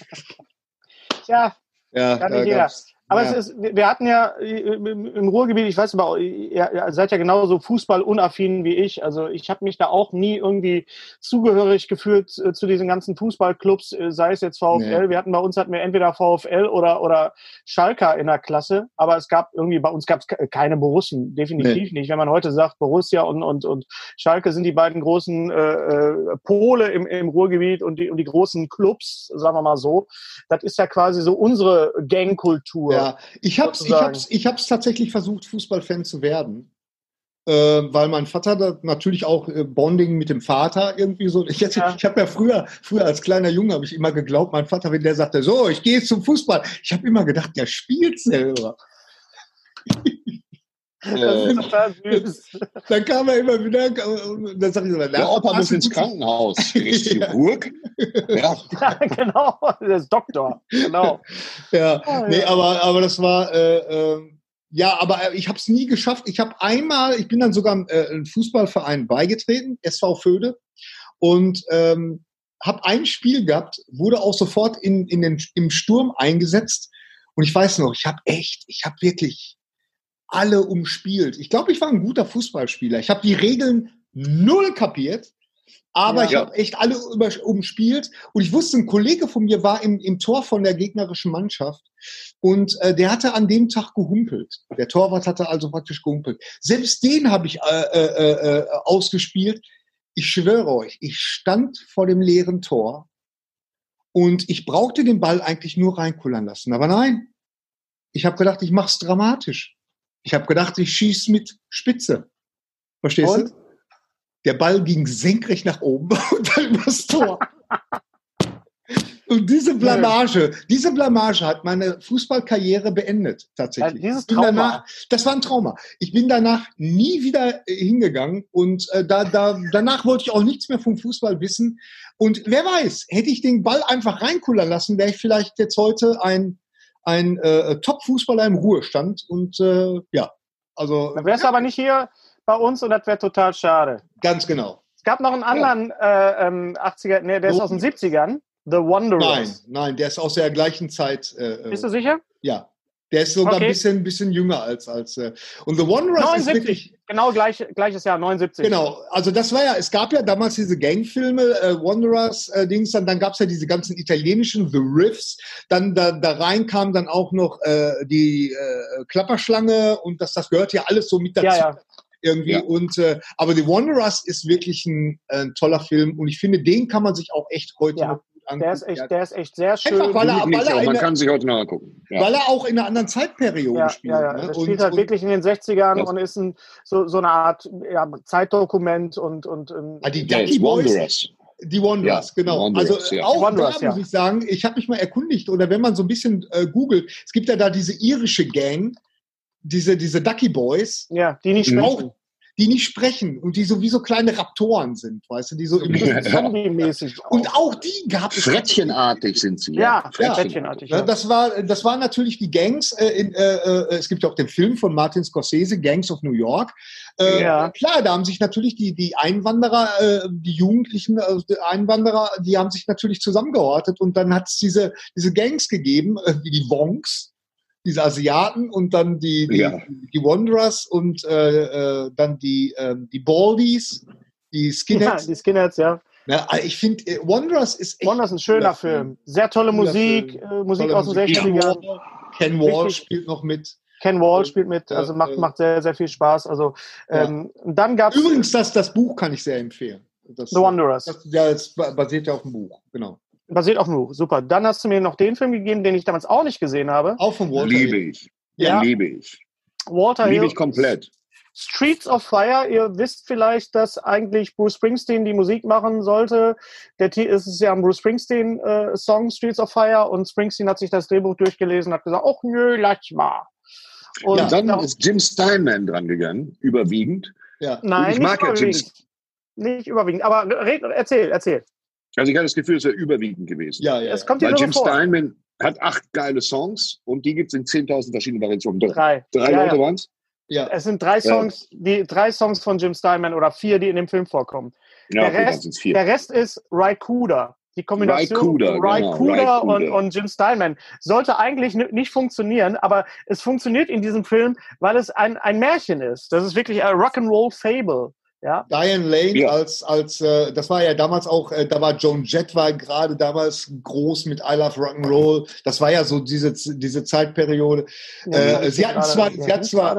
Ja, Ja, Kann da nicht jeder. gab's- aber ja. es ist, wir hatten ja äh, im im Ruhrgebiet, ich weiß aber, ihr ihr seid ja genauso fußballunaffin wie ich. Also ich habe mich da auch nie irgendwie zugehörig gefühlt äh, zu diesen ganzen Fußballclubs, äh, sei es jetzt VfL. Nee. Wir hatten bei uns hatten wir entweder VfL oder oder Schalke in der Klasse, aber es gab irgendwie bei uns gab es keine Borussen, definitiv nicht. Wenn man heute sagt, Borussia und und und Schalke sind die beiden großen äh, äh, Pole im, im Ruhrgebiet und die und die großen Clubs, sagen wir mal so. Das ist ja quasi so unsere Gangkultur. Ja, ich hab's, ich sozusagen. hab's, ich hab's tatsächlich versucht, Fußballfan zu werden. Äh, weil mein Vater da natürlich auch äh, Bonding mit dem Vater irgendwie so. Ich, hätte- Ja. ich habe ja früher, früher als kleiner Junge habe ich immer geglaubt, mein Vater, wenn der sagte, so, ich gehe jetzt zum Fußball, ich habe immer gedacht, der spielt selber. Das Äh, ist total süß. Dann kam er immer wieder und dann sag ich so, na, der Opa hast muss du ins gut- Krankenhaus. Ist Chirurg? Ja. Ja, genau, das ist Doktor. Genau. Ja, Oh, nee, ja. aber, aber das war, äh, äh, ja, aber äh, ich habe es nie geschafft. Ich habe einmal, ich bin dann sogar äh, einem Fußballverein beigetreten, S V Föhde, und ähm, habe ein Spiel gehabt, wurde auch sofort in, in den, im Sturm eingesetzt. Und ich weiß noch, ich habe echt, ich habe wirklich alle umspielt. Ich glaube, ich war ein guter Fußballspieler. Ich habe die Regeln null kapiert, aber ja. ich habe echt alle über, umspielt. Und ich wusste, ein Kollege von mir war im, im Tor von der gegnerischen Mannschaft und äh, der hatte an dem Tag gehumpelt. Der Torwart hatte also praktisch gehumpelt. Selbst den habe ich äh, äh, äh, ausgespielt. Ich schwöre euch, ich stand vor dem leeren Tor und ich brauchte den Ball eigentlich nur reinkullern lassen. Aber nein, ich habe gedacht, ich mache es dramatisch. Ich habe gedacht, ich schieße mit Spitze. Verstehst und? du? Der Ball ging senkrecht nach oben und dann übers Tor. Und diese Blamage, diese Blamage hat meine Fußballkarriere beendet, tatsächlich. Ja, dieses Trauma. Danach, das war ein Trauma. Ich bin danach nie wieder hingegangen und äh, da, da, danach wollte ich auch nichts mehr vom Fußball wissen. Und wer weiß, hätte ich den Ball einfach reinkullern lassen, wäre ich vielleicht jetzt heute ein, ein äh, Top-Fußballer im Ruhestand. Und äh, ja, also. Dann wärst du aber nicht hier bei uns und das wäre total schade. Ganz genau. Es gab noch einen anderen äh, ähm, achtziger, nee, der ist aus den siebzigern. The Wanderers. Nein, nein, der ist aus der gleichen Zeit. Äh, Bist du sicher? Ja. Der ist sogar okay. ein bisschen, bisschen jünger als, als äh, und The Wanderers neunundsiebzig, ist wirklich, genau gleich, gleiches Jahr, neunundsiebzig. Genau, also das war ja, es gab ja damals diese Gangfilme, äh, Wanderers, äh, Dings, dann, dann gab es ja diese ganzen italienischen, The Riffs, dann da, da rein kam dann auch noch äh, die äh, Klapperschlange und das, das gehört ja alles so mit dazu. Ja, ja. Irgendwie ja. und äh, aber The Wanderers ist wirklich ein, äh, ein toller Film und ich finde, den kann man sich auch echt heute ja. noch angucken. Der ist echt, der ist echt sehr schön. Einfach, weil er, weil er eine, man eine, kann sich heute noch angucken. Ja. Weil er auch in einer anderen Zeitperiode ja, spielt. Ja, ja. Ne? Das und, spielt halt und, wirklich in den sechzigern das und ist ein, so, so eine Art ja, Zeitdokument und, und, und ah, die ja, Ducky Boys. Wanderers. Die Wanderers, ja, genau. Wanderers, also ja. auch Wanderers, da muss ja. ich sagen, ich habe mich mal erkundigt, oder wenn man so ein bisschen äh, googelt, es gibt ja da diese irische Gang, diese, diese Ducky Boys. Ja, die nicht Mhm. sprechen. Die nicht sprechen und die so wie so kleine Raptoren sind, weißt du, die so im Zombie-mäßig. Und auch die gab es. Frettchenartig sind sie. Ja, ja. Frettchenartig. Ja, Ja. das war, das waren natürlich die Gangs. Äh, in, äh, äh, es gibt ja auch den Film von Martin Scorsese, Gangs of New York. Äh, Ja. Klar, da haben sich natürlich die die Einwanderer, äh, die Jugendlichen, also die Einwanderer, die haben sich natürlich zusammengehortet und dann hat es diese diese Gangs gegeben, äh, wie die Wonks, diese Asiaten und dann die die, Ja. die Wanderers und äh, äh, dann die äh, die Baldies, die Ja, Skinheads. die Skinheads, ja. Ja, ich finde, äh, Wanderers ist echt Wanderers ist ein schöner Film. Sehr tolle Cooler Musik, Film. äh, Musik Tolle aus den Musik. sechzigern. Ken Wall Richtig. spielt noch mit. Ken Wall spielt mit, also Äh, macht, äh, macht sehr, sehr viel Spaß. Also ähm, dann gab es Übrigens, das, das Buch kann ich sehr empfehlen. Das, The Wanderers. Das, ja, das basiert ja auf dem Buch, genau. Basiert auf dem Buch. Super. Dann hast du mir noch den Film gegeben, den ich damals auch nicht gesehen habe. Auch von Walter. Liebe Hill. ich. Ja. Liebe ich. Walter Liebe Hill. ich komplett. Streets of Fire. Ihr wisst vielleicht, dass eigentlich Bruce Springsteen die Musik machen sollte. Der T- es ist ja ein Bruce Springsteen äh, Song, Streets of Fire, und Springsteen hat sich das Drehbuch durchgelesen und hat gesagt, ach nö, lass mal. Und Ja, Und dann ja, ist Jim Steinman dran gegangen, überwiegend. Ja. nein, ich nicht mag ja Jim überwiegend. Nicht überwiegend, aber red, erzähl, erzähl. Also ich hatte das Gefühl, es wäre überwiegend gewesen. Ja, ja. Es kommt dir Weil nur Jim so vor. Steinman hat acht geile Songs und die gibt es in zehntausend verschiedenen Variationen. Drei. Drei Ja, Leute ja. waren es? ja. Es sind drei Songs, die drei Songs von Jim Steinman oder vier, die in dem Film vorkommen. Ja, Der okay, dann Rest, sind es vier. der Rest ist Rycuda. Die Kombination Rycuda, genau, Rycuda und, Rycuda. und Jim Steinman sollte eigentlich n- nicht funktionieren, aber es funktioniert in diesem Film, weil es ein, ein Märchen ist. Das ist wirklich ein Rock'n'Roll Fable. Ja? Diane Lane Ja. als, als äh, das war ja damals auch, äh, da war Joan Jett war gerade damals groß mit I Love Rock'n'Roll. Das war ja so diese, diese Zeitperiode. Ja, Äh, sie hatten zwar, sie hat zwar,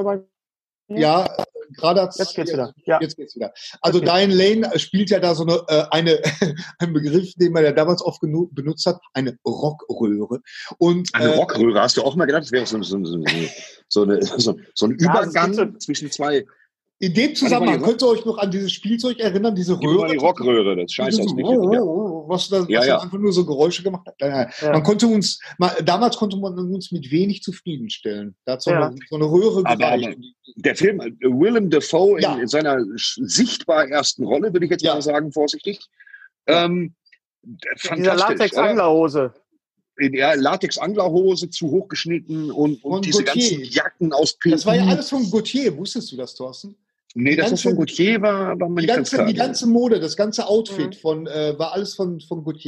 ja, gerade hat's- Jetzt geht's wieder. Ja. Jetzt geht's wieder. Also Okay. Diane Lane spielt ja da so eine, äh, eine ein Begriff, den man ja damals oft genu- benutzt hat, eine Rockröhre. Und Eine äh, Rockröhre, hast du auch mal gedacht, das wäre so, so, so, so, eine, so, so ein Ja, es Übergang gibt so- zwischen zwei. in dem Zusammenhang die- könnt ihr euch noch an dieses Spielzeug erinnern, diese Gib mal Röhre. die Rockröhre, das scheiße Dieses aus nicht. so, Ja. Was, da, was Ja, dann ja. einfach nur so Geräusche gemacht hat. Nein, nein. Ja. Man konnte uns, ma- damals konnte man uns mit wenig zufriedenstellen. Da hat so, Ja. eine, so eine Röhre Aber, gereicht. aber der Film, äh, Willem Dafoe in, Ja. in seiner sch- sichtbar ersten Rolle, würde ich jetzt Ja. mal sagen, vorsichtig. Ähm, In dieser fantastisch. oder? Latex-Anglerhose. In der Latex-Anglerhose, zu hoch geschnitten und, Von und diese Gautier. ganzen Jacken aus P U. Das war ja alles von Gautier, wusstest du das, Thorsten? Nee, die das ist ganze- von Gautier, war, war mir Die nicht ganz ganze, klar. die ganze Mode, das ganze Outfit Mhm. von, äh, war alles von, von Gautier.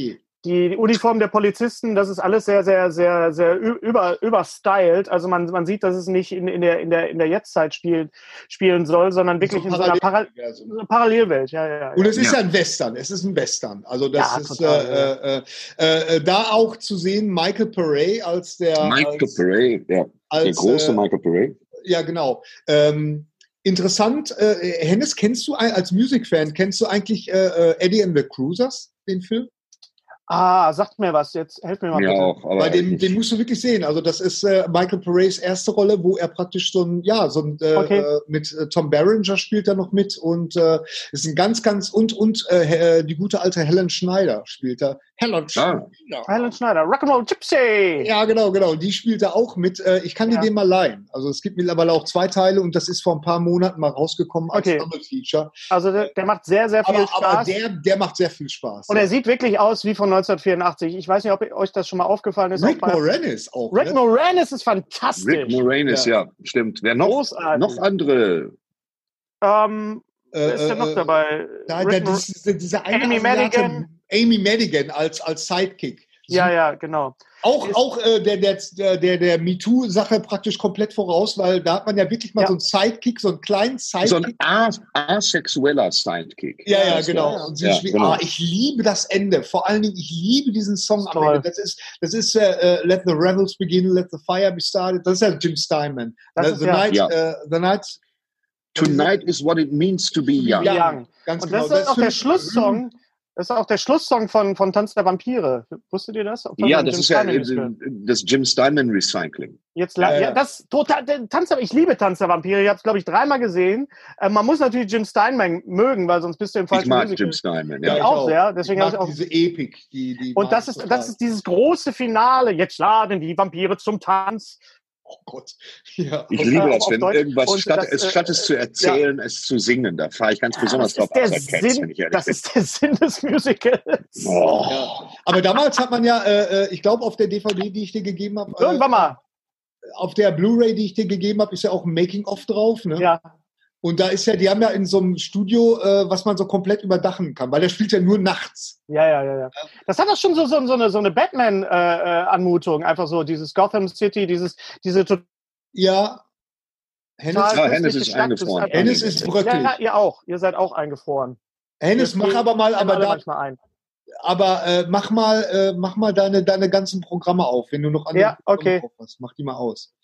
Die, die Uniform der Polizisten, das ist alles sehr, sehr, sehr, sehr über, überstylt. Also man, man sieht, dass es nicht in, in der, in der, in der Jetztzeit spielen, spielen soll, sondern wirklich so in so einer Paral- so Parallelwelt. Ja, ja, ja. Und es ist ja ein Western. Es ist ein Western. Also das ja, ist total, äh, äh, äh, da auch zu sehen, Michael Paré als der Michael als, Paré, ja, als, der große äh, Michael Paré. Ja, genau. Ähm, interessant. Äh, Hennes, kennst du als Music-Fan kennst du eigentlich äh, Eddie and the Cruisers, den Film? Ah, sagt mir was, jetzt helf mir mal Mir bitte. auch, aber Bei dem, den musst du wirklich sehen. Also das ist äh, Michael Parés erste Rolle, wo er praktisch so ein, ja, so ein, äh, Okay. äh, mit äh, Tom Berenger spielt er noch mit und äh, ist ein ganz, ganz, und, und äh, die gute alte Helen Schneider spielt er. Helen Schneider. Helen Schneider, Rock'n'Roll Gypsy! Ja, genau, genau. Die spielt er auch mit. Äh, ich kann dir Ja. den mal leihen. Also es gibt mittlerweile auch zwei Teile und das ist vor ein paar Monaten mal rausgekommen als Okay. Double Feature. Also der, der macht sehr, sehr viel Aber, Spaß. aber der, der macht sehr viel Spaß. Und er sieht wirklich aus wie von neunzehnhundertvierundachtzig. Ich weiß nicht, ob euch das schon mal aufgefallen ist. Rick auch bei- Moranis auch. Rick ne? Moranis ist fantastisch. Rick Moranis, ja. ja, stimmt. Wer noch? Großartig. Noch andere. Ähm, wer ist denn noch äh, dabei? Da, Rick da, Mor- das ist diese eine Amy Asiate- Madigan. Amy Madigan als, als Sidekick. ja, ja, genau. Auch, Ist- auch äh, der, der, der, der MeToo-Sache praktisch komplett voraus, weil da hat man ja wirklich mal Ja. so einen Sidekick, so einen kleinen Sidekick. So ein as asexueller Sidekick. Ja, ja, Das genau. wär- Und sie ja, spielt, genau. ah, ich liebe das Ende. Vor allen Dingen, ich liebe diesen Song am Toll. Ende. Das ist, das ist äh, äh, Let the Rebels Begin, Let the Fire Be Started. Das ist ja Jim Steinman. Das the, ist the, ja- night, Ja. äh, the Night. Tonight is what it means to be young. Ja. Young. Ganz Und genau. das ist auch für der mich- Schlusssong. Das ist auch der Schlusssong von, von Tanz der Vampire. Wusstet ihr das? Ob Ja, von das Jim ist ja Steinman äh, gespielt? das Jim Steinman Recycling. Jetzt, Ja, ja, ja. das total, der Tanz der, ich liebe Tanz der Vampire. Ich habe es, glaube ich, dreimal gesehen. Äh, man muss natürlich Jim Steinman mögen, weil sonst bist du im Ich falschen mag Musical. Jim Steinman, Ja, ja. ich auch sehr, deswegen ich hab mag ich auch- diese Epik. Die, die Und mag das ich ist, total. das ist dieses große Finale. Jetzt laden die Vampire zum Tanz. Oh Gott. Ja. Ich Auf- liebe auf- das, auf wenn Deutsch. irgendwas, Und statt, das, es, äh, statt es zu erzählen, es zu singen, da fahre ich ganz besonders das drauf ist ab, der seit Cats, Sinn, wenn ich ehrlich das bin. ist der Sinn des Musicals. Oh. Ja. Aber damals hat man ja, äh, äh, ich glaube, auf der D V D, die ich dir gegeben habe, äh, Irgendwann mal. auf der Blu-ray, die ich dir gegeben habe, ist ja auch ein Making-of drauf. Ne? Ja. Und da ist ja, die haben ja in so einem Studio, äh, was man so komplett überdachen kann, weil der spielt ja nur nachts. Ja, ja, ja, ja. Das hat doch schon so, so, so eine, so eine Batman-Anmutung. Einfach so dieses Gotham City, dieses, diese total Ja. Hennes, Ja, Hennes künstliche ist Stadt. eingefroren. einfach- Hennes ist bröckelig. Ja, ja, ihr auch. Ihr seid auch eingefroren. Hennes, Wir mach aber mal, frieren aber alle da, manchmal ein. aber äh, mach mal, äh, mach mal deine, deine ganzen Programme auf, wenn du noch andere Ja, Programme okay. drauf hast. Mach die mal aus.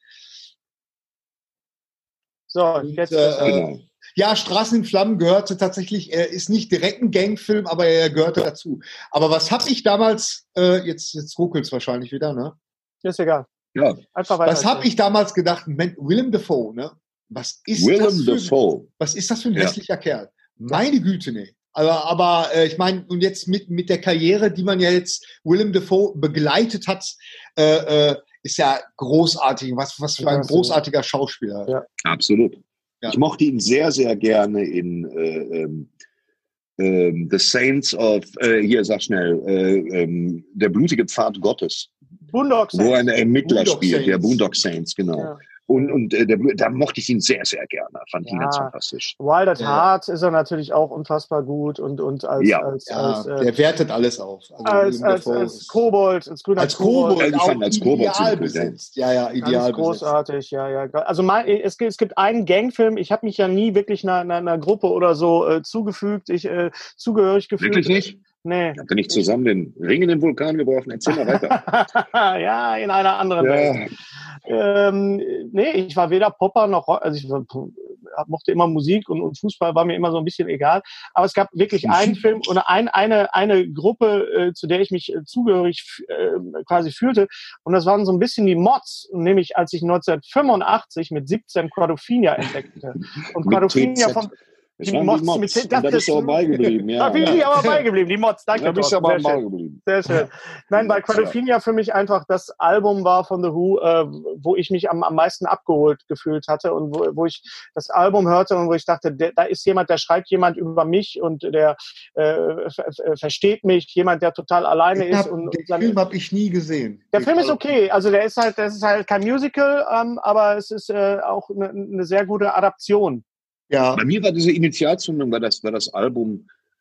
So, Und, jetzt. äh, Genau. Ja, Straßen in Flammen gehörte tatsächlich, er ist nicht direkt ein Gangfilm, aber er gehörte dazu. Aber was habe ich damals, äh, jetzt, jetzt ruckelt's wahrscheinlich wieder, ne? ist egal. Ja, Einfach weiter. Was habe ich damals gedacht? Man, Willem Dafoe, ne? Was ist das Willem für, Dafoe. was ist das für ein Ja. hässlicher Kerl? Meine Güte, nee. Aber, aber äh, ich meine, und jetzt mit, mit der Karriere, die man ja jetzt Willem Dafoe begleitet hat, äh, äh, ist ja großartig. Was, was für ein Ja, so. großartiger Schauspieler. Ja. Absolut. Ja. Ich mochte ihn sehr, sehr gerne in äh, ähm, ähm, The Saints of, äh, hier sag schnell, äh, ähm, Der blutige Pfad Gottes, Boondock wo ein Ermittler Boondock spielt, der Saints. Boondock Saints, genau. Ja. Und, und äh, der, Blu- da mochte ich ihn sehr, sehr gerne. Fand ihn Ja. ganz fantastisch. Wild at Ja. Heart ist er natürlich auch unfassbar gut und, und als, Ja. als, Ja, als, äh, der wertet alles auf. Also als, Willem als, Dafoe als ist- Kobold, als grüner Als Kobold, Ja, ich auch fand als Kobold ideal ziemlich gut, besetzt. Ja, ja, Ganz ideal besetzt. großartig, ja, ja. Also mein, es, gibt, es gibt einen Gangfilm, ich habe mich ja nie wirklich einer, einer, einer Gruppe oder so äh, zugefügt, ich äh, zugehörig gefühlt. Wirklich nicht? Nee. Habt ihr nicht zusammen den Ring in den Vulkan geworfen? Erzähl mal weiter. Ja, in einer anderen Welt. Ja. Ähm, nee, ich war weder Popper noch Rock, also ich war, mochte immer Musik und, und Fußball war mir immer so ein bisschen egal. Aber es gab wirklich einen Film oder ein, eine, eine Gruppe, äh, zu der ich mich äh, zugehörig äh, quasi fühlte. Und das waren so ein bisschen die Mods. Nämlich als ich neunzehnhundertfünfundachtzig mit siebzehn Quadrophenia entdeckte. Und Mit Quadrophenia T Z. von Das die waren Mods die Mods. mit- Und da bist du auch beigeblieben. Ja, Da bin ich aber beigeblieben, die Mods, danke. Da bist du Thorsten, aber sehr schön. beigeblieben. Sehr schön. Nein, weil Quadrophenia für mich einfach das Album war von The Who, äh, wo ich mich am, am meisten abgeholt gefühlt hatte und wo, wo ich das Album hörte und wo ich dachte, der, da ist jemand, der schreibt jemand über mich und der äh, ver, ver, versteht mich, jemand, der total alleine Ich ist. hab, Und, den und seine- Film habe ich nie gesehen. der Film ist okay, also der ist halt, das ist halt kein Musical, ähm, aber es ist äh, auch eine ne sehr gute Adaption. Ja, Bei mir war diese Initialzündung, war das, war das Album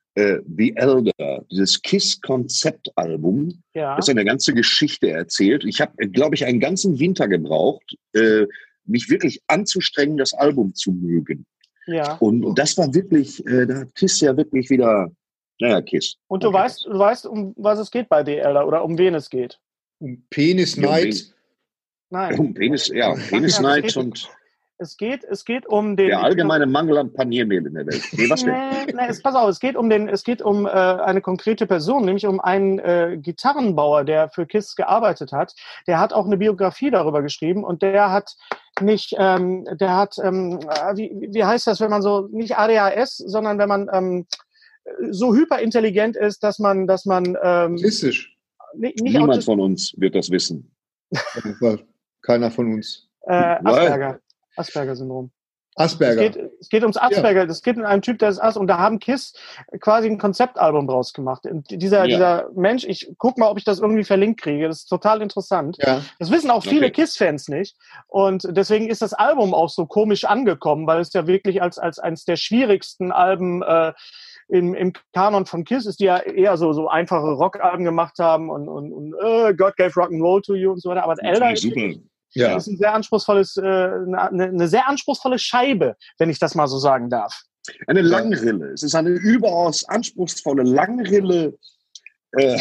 äh, The Elder, dieses KISS-Konzeptalbum, Ja. das eine ganze Geschichte erzählt. Ich habe, glaube ich, einen ganzen Winter gebraucht, äh, mich wirklich anzustrengen, das Album zu mögen. Ja. Und, und das war wirklich, äh, da hat KISS ja wirklich wieder, naja, KISS. Und du Okay. weißt, du weißt, um was es geht bei The Elder oder um wen es geht? Um Penis Ja, um Night. Nein. Um Penis, ja, Penis Ja, Night es geht- und Es geht, es geht um den. der allgemeine Mangel an Paniermehl in der Welt. Nee, was denn? Nee, nee, es, pass auf, es geht um den, es geht um äh, eine konkrete Person, nämlich um einen äh, Gitarrenbauer, der für KISS gearbeitet hat. Der hat auch eine Biografie darüber geschrieben und der hat nicht, ähm, der hat, ähm, wie, wie heißt das, wenn man so nicht A D H S, sondern wenn man ähm, so hyperintelligent ist, dass man, dass man ähm, Autistisch. nicht, nicht Niemand autistisch, von uns wird das wissen. Keiner von uns. äh, Asperger, Asperger-Syndrom. Es Asperger. geht, es geht ums Asperger. Es geht um einen Typ, der ist As. Und da haben KISS quasi ein Konzeptalbum draus gemacht. Und dieser, Ja. dieser Mensch, ich guck mal, ob ich das irgendwie verlinkt kriege. Das ist total interessant. Ja. Das wissen auch viele Okay. KISS-Fans nicht. Und deswegen ist das Album auch so komisch angekommen, weil es ja wirklich als, als eines der schwierigsten Alben äh, im, im Kanon von KISS ist, die ja eher so, so einfache Rockalben gemacht haben und, und, und äh, God gave Rock'n'Roll to you und so weiter. Aber Elder ist, Super. Ja. ist ein sehr anspruchsvolles, äh, eine, eine sehr anspruchsvolle Scheibe, wenn ich das mal so sagen darf. Eine Langrille. Es ist eine überaus anspruchsvolle Langrille. Äh,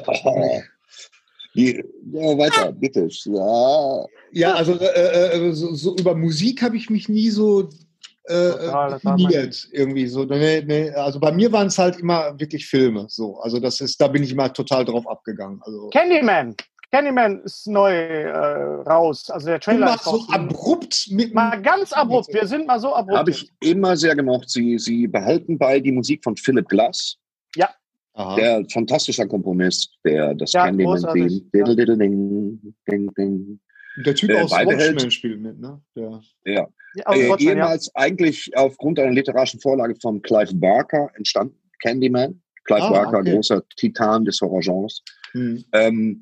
die, ja, weiter, bitte. Ja. Ja, also äh, äh, so, so über Musik habe ich mich nie so äh, Total, das war definiert irgendwie so. Nee, nee, also bei mir waren es halt immer wirklich Filme. So, also das ist, da bin ich immer total drauf abgegangen. Also Candyman. Candyman ist neu äh, raus. Also der du Trailer machst ist so raus. abrupt mit Mal ganz abrupt. Wir sind mal so abrupt. Habe ich immer sehr gemocht. Sie, sie behalten bei die Musik von Philip Glass, Aha. der fantastischer Komponist, der das Ja, Candyman-Theme. großartig, ja. Diddle, diddle, ding, ding, ding. Und der Typ äh, aus beide Watchmen hält- spielt mit, ne? Der, Ja. Ja, aus Äh, Watchmen, ja. ehemals eigentlich aufgrund einer literarischen Vorlage von Clive Barker entstanden, Candyman. Clive Ah, Barker, okay. großer Titan des Horrorgenres. hm. Ähm,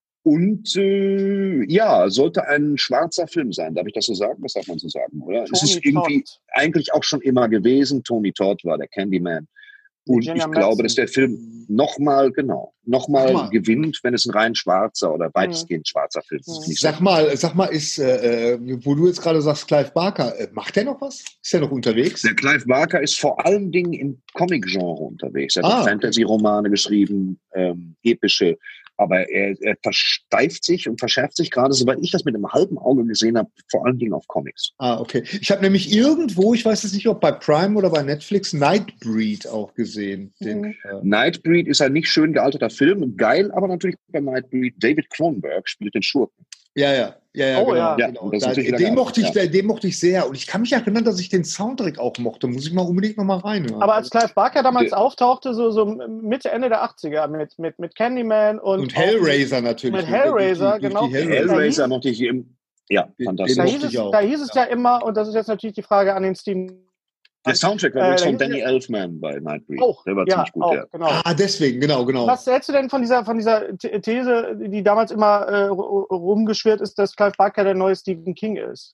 und äh, ja, sollte ein schwarzer Film sein. Darf ich das so sagen? Was darf man so sagen, oder? Es ist Tony irgendwie Todd. eigentlich auch schon immer gewesen. Tony Todd war der Candyman. Und Virginia ich glaube, Madsen. dass der Film nochmal, genau, nochmal Nochmal. gewinnt, wenn es ein rein schwarzer oder weitestgehend schwarzer Film ist. Mhm. Nicht so. Sag mal, sag mal, ist, äh, äh, wo du jetzt gerade sagst, Clive Barker, äh, macht der noch was? Ist der noch unterwegs? Der Clive Barker ist vor allen Dingen im Comic-Genre unterwegs. Er hat Ah, auch okay. Fantasy-Romane geschrieben, ähm, epische. Aber er, er versteift sich und verschärft sich gerade, soweit ich das mit einem halben Auge gesehen habe, vor allen Dingen auf Comics. Ah, okay. Ich habe nämlich irgendwo, ich weiß jetzt nicht, ob bei Prime oder bei Netflix, Nightbreed auch gesehen. Den, Mhm. äh, Nightbreed ist ein nicht schön gealterter Film, geil, aber natürlich bei Nightbreed. David Cronenberg spielt den Schurken. ja, ja, ja, ja, Oh, genau. ja. Ja, genau. und das ist Da, natürlich wieder den, geil, mochte ich, ja. den mochte ich sehr. Und ich kann mich erinnern, dass ich den Soundtrack auch mochte. Muss ich mal unbedingt nochmal reinhören. Aber als Clive Barker damals Der- auftauchte, so, so Mitte, Ende der achtziger mit, mit, mit Candyman und, und Hellraiser natürlich. mit Hellraiser, Durch die- durch genau. die Hellraiser. Hellraiser hieß- mochte ich im, ja, Den- fantastisch. Da den hieß, mochte es, ich auch. da hieß es ja immer, und das ist jetzt natürlich die Frage an den Steven. Der Soundtrack war Äh, übrigens da von hieß es Danny Elfman bei Nightbreed. Auch, Der war ja, ziemlich gut, auch, ja. genau. Ah, deswegen, genau, genau. Was hältst du denn von dieser, von dieser The- These, die damals immer äh, ru- rumgeschwirrt ist, dass Clive Barker der neue Stephen King ist?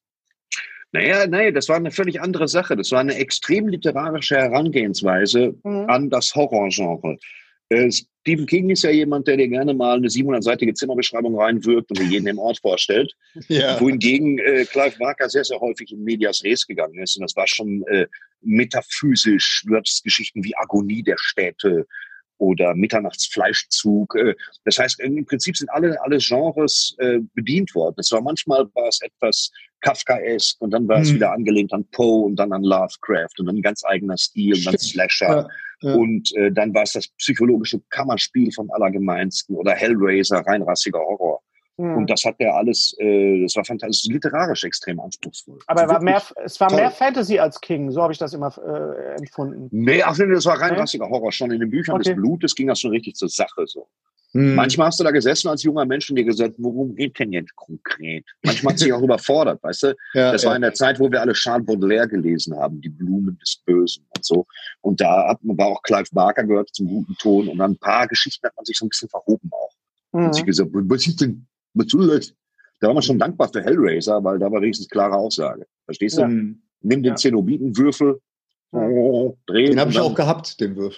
Naja, nee, das war eine völlig andere Sache. Das war eine extrem literarische Herangehensweise Mhm. an das Horrorgenre. Äh, Stephen King ist ja jemand, der dir gerne mal eine siebenhundertseitige Zimmerbeschreibung reinwirkt und dir jeden im Ort vorstellt. Ja. Wohingegen äh, Clive Barker sehr, sehr häufig in Medias Res gegangen ist. Und das war schon äh, metaphysisch. Du hattest Geschichten wie Agonie der Städte oder Mitternachtsfleischzug. Äh, das heißt, im Prinzip sind alle, alle Genres äh, bedient worden. Es war manchmal war es etwas Kafkaesk und dann war es Hm. wieder angelehnt an Poe und dann an Lovecraft und dann ein ganz eigener Stil und dann Stimmt. Slasher. Ja, ja. Und äh, dann war es das psychologische Kammerspiel vom Allergemeinsten oder Hellraiser, reinrassiger Horror. Mhm. Und das hat der alles, äh, das war fantastisch, literarisch extrem anspruchsvoll. Aber Also war mehr, wirklich es war toll. mehr Fantasy als King, so habe ich das immer äh, empfunden. Nee, ach nee, das war Okay. reinrassiger Horror. Schon in den Büchern Okay. des Blutes ging das schon richtig zur Sache. So. Hm. Manchmal hast du da gesessen als junger Mensch und dir gesagt, worum geht denn jetzt konkret? Manchmal hat sich auch überfordert, weißt du? Ja, Das ja. war in der Zeit, wo wir alle Charles Baudelaire gelesen haben, die Blumen des Bösen und so. Und da hat man war auch Clive Barker gehört zum guten Ton und an ein paar Geschichten hat man sich so ein bisschen verhoben auch. Mhm. Und sich gesagt, was ist denn, was soll das? Da war man schon dankbar für Hellraiser, weil da war wenigstens klare Aussage. Verstehst du? Ja. Hm. Nimm den Ja. Zenobitenwürfel, Ja. oh, dreh Den habe und ich dann- auch gehabt, den Würfel.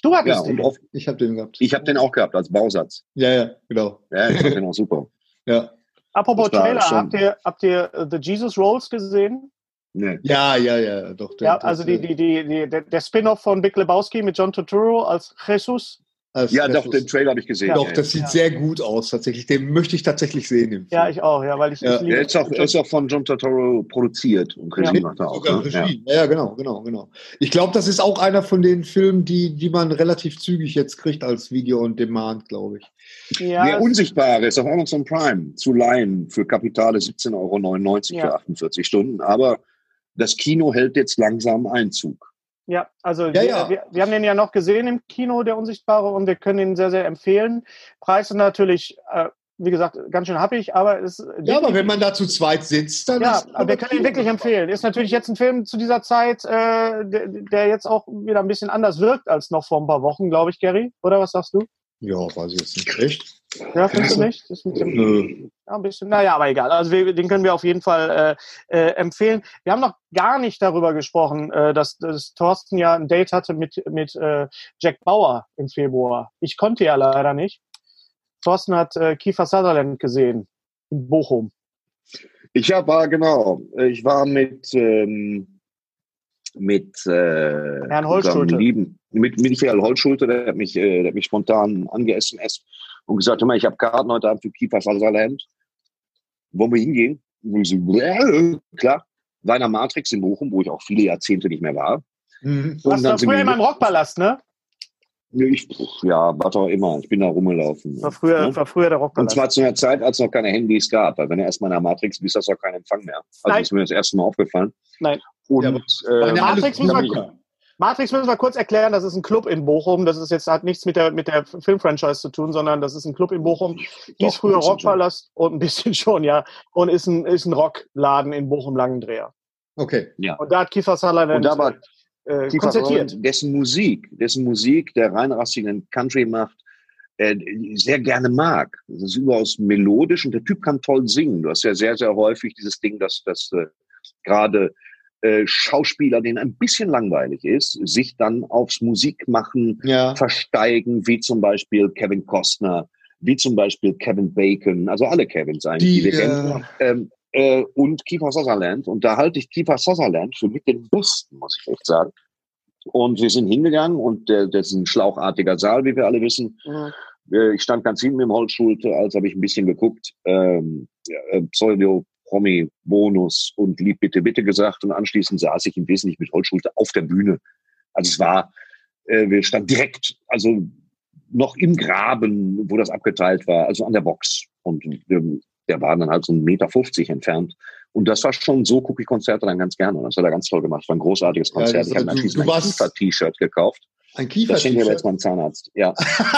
Du hattest Ja, und den. oft, Ich habe den gehabt. ich habe den auch gehabt als Bausatz. Ja, ja, genau. Ja, ich fand den auch super. Ja. Apropos Das war Trailer, schon- habt ihr, habt ihr uh, The Jesus Rolls gesehen? Nee. Ja, ja, ja, doch. Ja, das, also die, äh, die, die, die, der, der Spin-off von Big Lebowski mit John Turturro als Jesus. als Ja, doch, Jesus. den Trailer habe ich gesehen. Doch, ja, das sieht Ja. sehr gut aus, tatsächlich. Den möchte ich tatsächlich sehen. Im Ja, Film. ich auch, ja, weil ich, Ja. ich liebe Er ist, auch, er ist auch von John Turturro produziert und Regie Ja. macht er auch. Sogar Ne? Ja. Regie. Ja. ja, genau, genau, genau. Ich glaube, das ist auch einer von den Filmen, die, die man relativ zügig jetzt kriegt als Video on Demand, glaube ich. ja, Der es- Unsichtbare ist auf Amazon Prime zu leihen für Kapitale siebzehn Euro neunundneunzig Ja. für achtundvierzig Stunden. Aber das Kino hält jetzt langsam Einzug. Ja, also Ja, wir, ja. Wir, wir haben den ja noch gesehen im Kino, der Unsichtbare, und wir können ihn sehr, sehr empfehlen. Preis ist natürlich, äh, wie gesagt, ganz schön happig, aber es Ja, aber wenn man da zu zweit sitzt, dann ja, ist aber wir können ihn wirklich empfehlen. Ist natürlich jetzt ein Film zu dieser Zeit, äh, der, der jetzt auch wieder ein bisschen anders wirkt als noch vor ein paar Wochen, glaube ich, Gary. Oder was sagst du? Ja, weiß ich jetzt nicht. Echt? Ja, findest du nicht? Das ist mit dem, Nö. ja, ein bisschen, naja, aber egal. Also wir, den können wir auf jeden Fall äh, äh, empfehlen. Wir haben noch gar nicht darüber gesprochen, äh, dass, dass Thorsten ja ein Date hatte mit, mit äh, Jack Bauer im Februar. Ich konnte ja leider nicht. Thorsten hat äh, Kiefer Sutherland gesehen in Bochum. Ich hab, war genau, ich war mit ähm, mit äh, Herrn Holtschulte. unserem lieben, mit Michael Holtschulte, der hat mich, äh, der hat mich spontan ange-S M S und gesagt, hör mal, ich habe Karten heute Abend für Kiefer Sutherland. Wollen wir hingehen? Und ich so, äh, klar. War in der Matrix in Bochum, wo ich auch viele Jahrzehnte nicht mehr war. Mhm. Du warst dann da sind früher wir- immer im Rockpalast, ne? Ich, ja, war doch immer. Ich bin da rumgelaufen. War früher, Ne? war früher der Und Rockpalast. zwar zu einer Zeit, als es noch keine Handys gab. Weil wenn du erstmal in der Matrix bist, hast du auch keinen Empfang mehr. Also Nein. ist mir das erste Mal aufgefallen. Nein. Und Ja, aber- äh, Waren ja alles Matrix müssen wir- Musiker. Matrix müssen wir kurz erklären, das ist ein Club in Bochum. Das ist jetzt hat nichts mit der mit der Filmfranchise zu tun, sondern das ist ein Club in Bochum. Hieß Doch, früher ein bisschen Rockpalast und ein bisschen schon, ja. Und ist ein ist ein Rockladen in Bochum Langendreher. Okay. ja. Und da hat Kiefer Sutherland Und da war äh, Kiefer konzertiert. Sutherland, dessen Musik, dessen Musik, der reinrassigen Country macht, äh, sehr gerne mag. Das ist überaus melodisch und der Typ kann toll singen. Du hast ja sehr, sehr häufig dieses Ding, dass, dass äh, gerade äh, Schauspieler, denen ein bisschen langweilig ist, sich dann aufs Musikmachen Ja. versteigen, wie zum Beispiel Kevin Costner, wie zum Beispiel Kevin Bacon, also alle Kevins eigentlich, die, Die, wir kennen. äh, Ähm, äh, und Kiefer Sutherland. Und da halte ich Kiefer Sutherland für mit den Besten, muss ich echt sagen. Und wir sind hingegangen und äh, das ist ein schlauchartiger Saal, wie wir alle wissen. Mhm. Äh, ich stand ganz hinten im Holzschulte, als habe ich ein bisschen geguckt, ähm, ja, äh, Pseudo, Promi, Bonus und Lieb bitte, bitte gesagt. Und anschließend saß ich im Wesentlichen mit Holzschulte auf der Bühne. Also es war, äh, wir standen direkt, also noch im Graben, wo das abgeteilt war, also an der Box. Und ähm, der war dann halt so einen Meter fünfzig entfernt. Und das war schon, so gucke ich Konzerte dann ganz gerne. Und das hat er ganz toll gemacht. War ein großartiges Ja, Konzert. das- ich habe du- anschließend du ein warst- Kiefer-T-Shirt gekauft. Ein Das schenke ich aber jetzt Kiefer-T-Shirt. meinem Zahnarzt. Ja.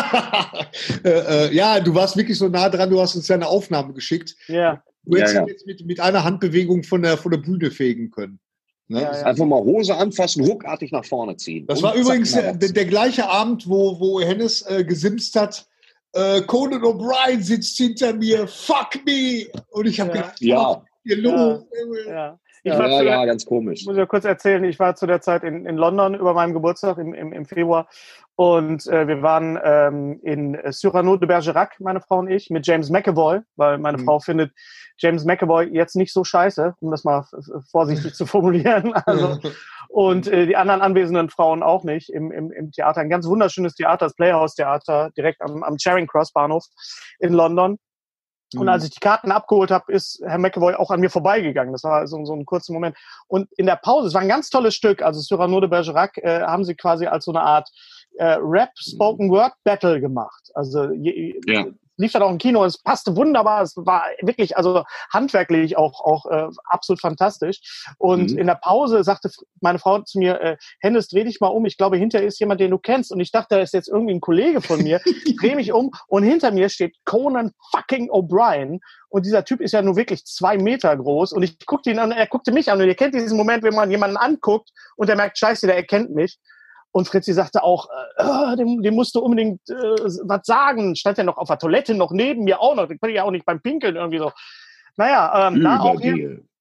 äh, äh, ja, du warst wirklich so nah dran, du hast uns ja eine Aufnahme geschickt. Ja. Du hättest Ja, ihn ja. jetzt mit, mit einer Handbewegung von der, von der Bühne fegen können. Ne? Ja, ja. Einfach mal Hose anfassen, ruckartig nach vorne ziehen. Das Und war zack, übrigens mal der, wachsen. der gleiche Abend, wo, wo Hennes äh, gesimst hat. Äh, Conan O'Brien sitzt hinter mir, fuck me! Und ich habe Ja. gedacht, Ja. was ist hier los? Ja. Ich Ja, war Ja, zu, ja, ganz komisch. Ich muss ja kurz erzählen, ich war zu der Zeit in, in London über meinem Geburtstag im, im, im Februar und äh, wir waren ähm, in Cyrano de Bergerac, meine Frau und ich, mit James McAvoy, weil meine Mhm. Frau findet James McAvoy jetzt nicht so scheiße, um das mal f- f- vorsichtig zu formulieren. Also, und äh, die anderen anwesenden Frauen auch nicht im, im, im Theater. Ein ganz wunderschönes Theater, das Playhouse Theater, direkt am, am Charing Cross Bahnhof in London. Und als ich die Karten abgeholt habe, ist Herr McAvoy auch an mir vorbeigegangen. Das war so, so ein kurzer Moment. Und in der Pause, es war ein ganz tolles Stück, also Cyrano de Bergerac, äh, haben sie quasi als so eine Art äh, Rap-Spoken-Word-Battle gemacht. Also je, Ja. lief dann auch im Kino, es passte wunderbar, es war wirklich, also handwerklich auch, auch äh, absolut fantastisch. Und Mhm. in der Pause sagte meine Frau zu mir, äh, Hennes, dreh dich mal um, ich glaube, hinter ist jemand, den du kennst. Und ich dachte, da ist jetzt irgendwie ein Kollege von mir. Dreh mich um und hinter mir steht Conan fucking O'Brien. Und dieser Typ ist ja nur wirklich zwei Meter groß. Und ich guckte ihn an, er guckte mich an. Und ihr kennt diesen Moment, wenn man jemanden anguckt und der merkt, scheiße, der erkennt mich. Und Fritzi sagte auch, äh, dem, dem musst du unbedingt äh, was sagen. Stand ja noch auf der Toilette, noch neben mir auch noch. Den konnte ich ja auch nicht beim Pinkeln irgendwie so. Naja, ähm, da auch hier, Überdeal.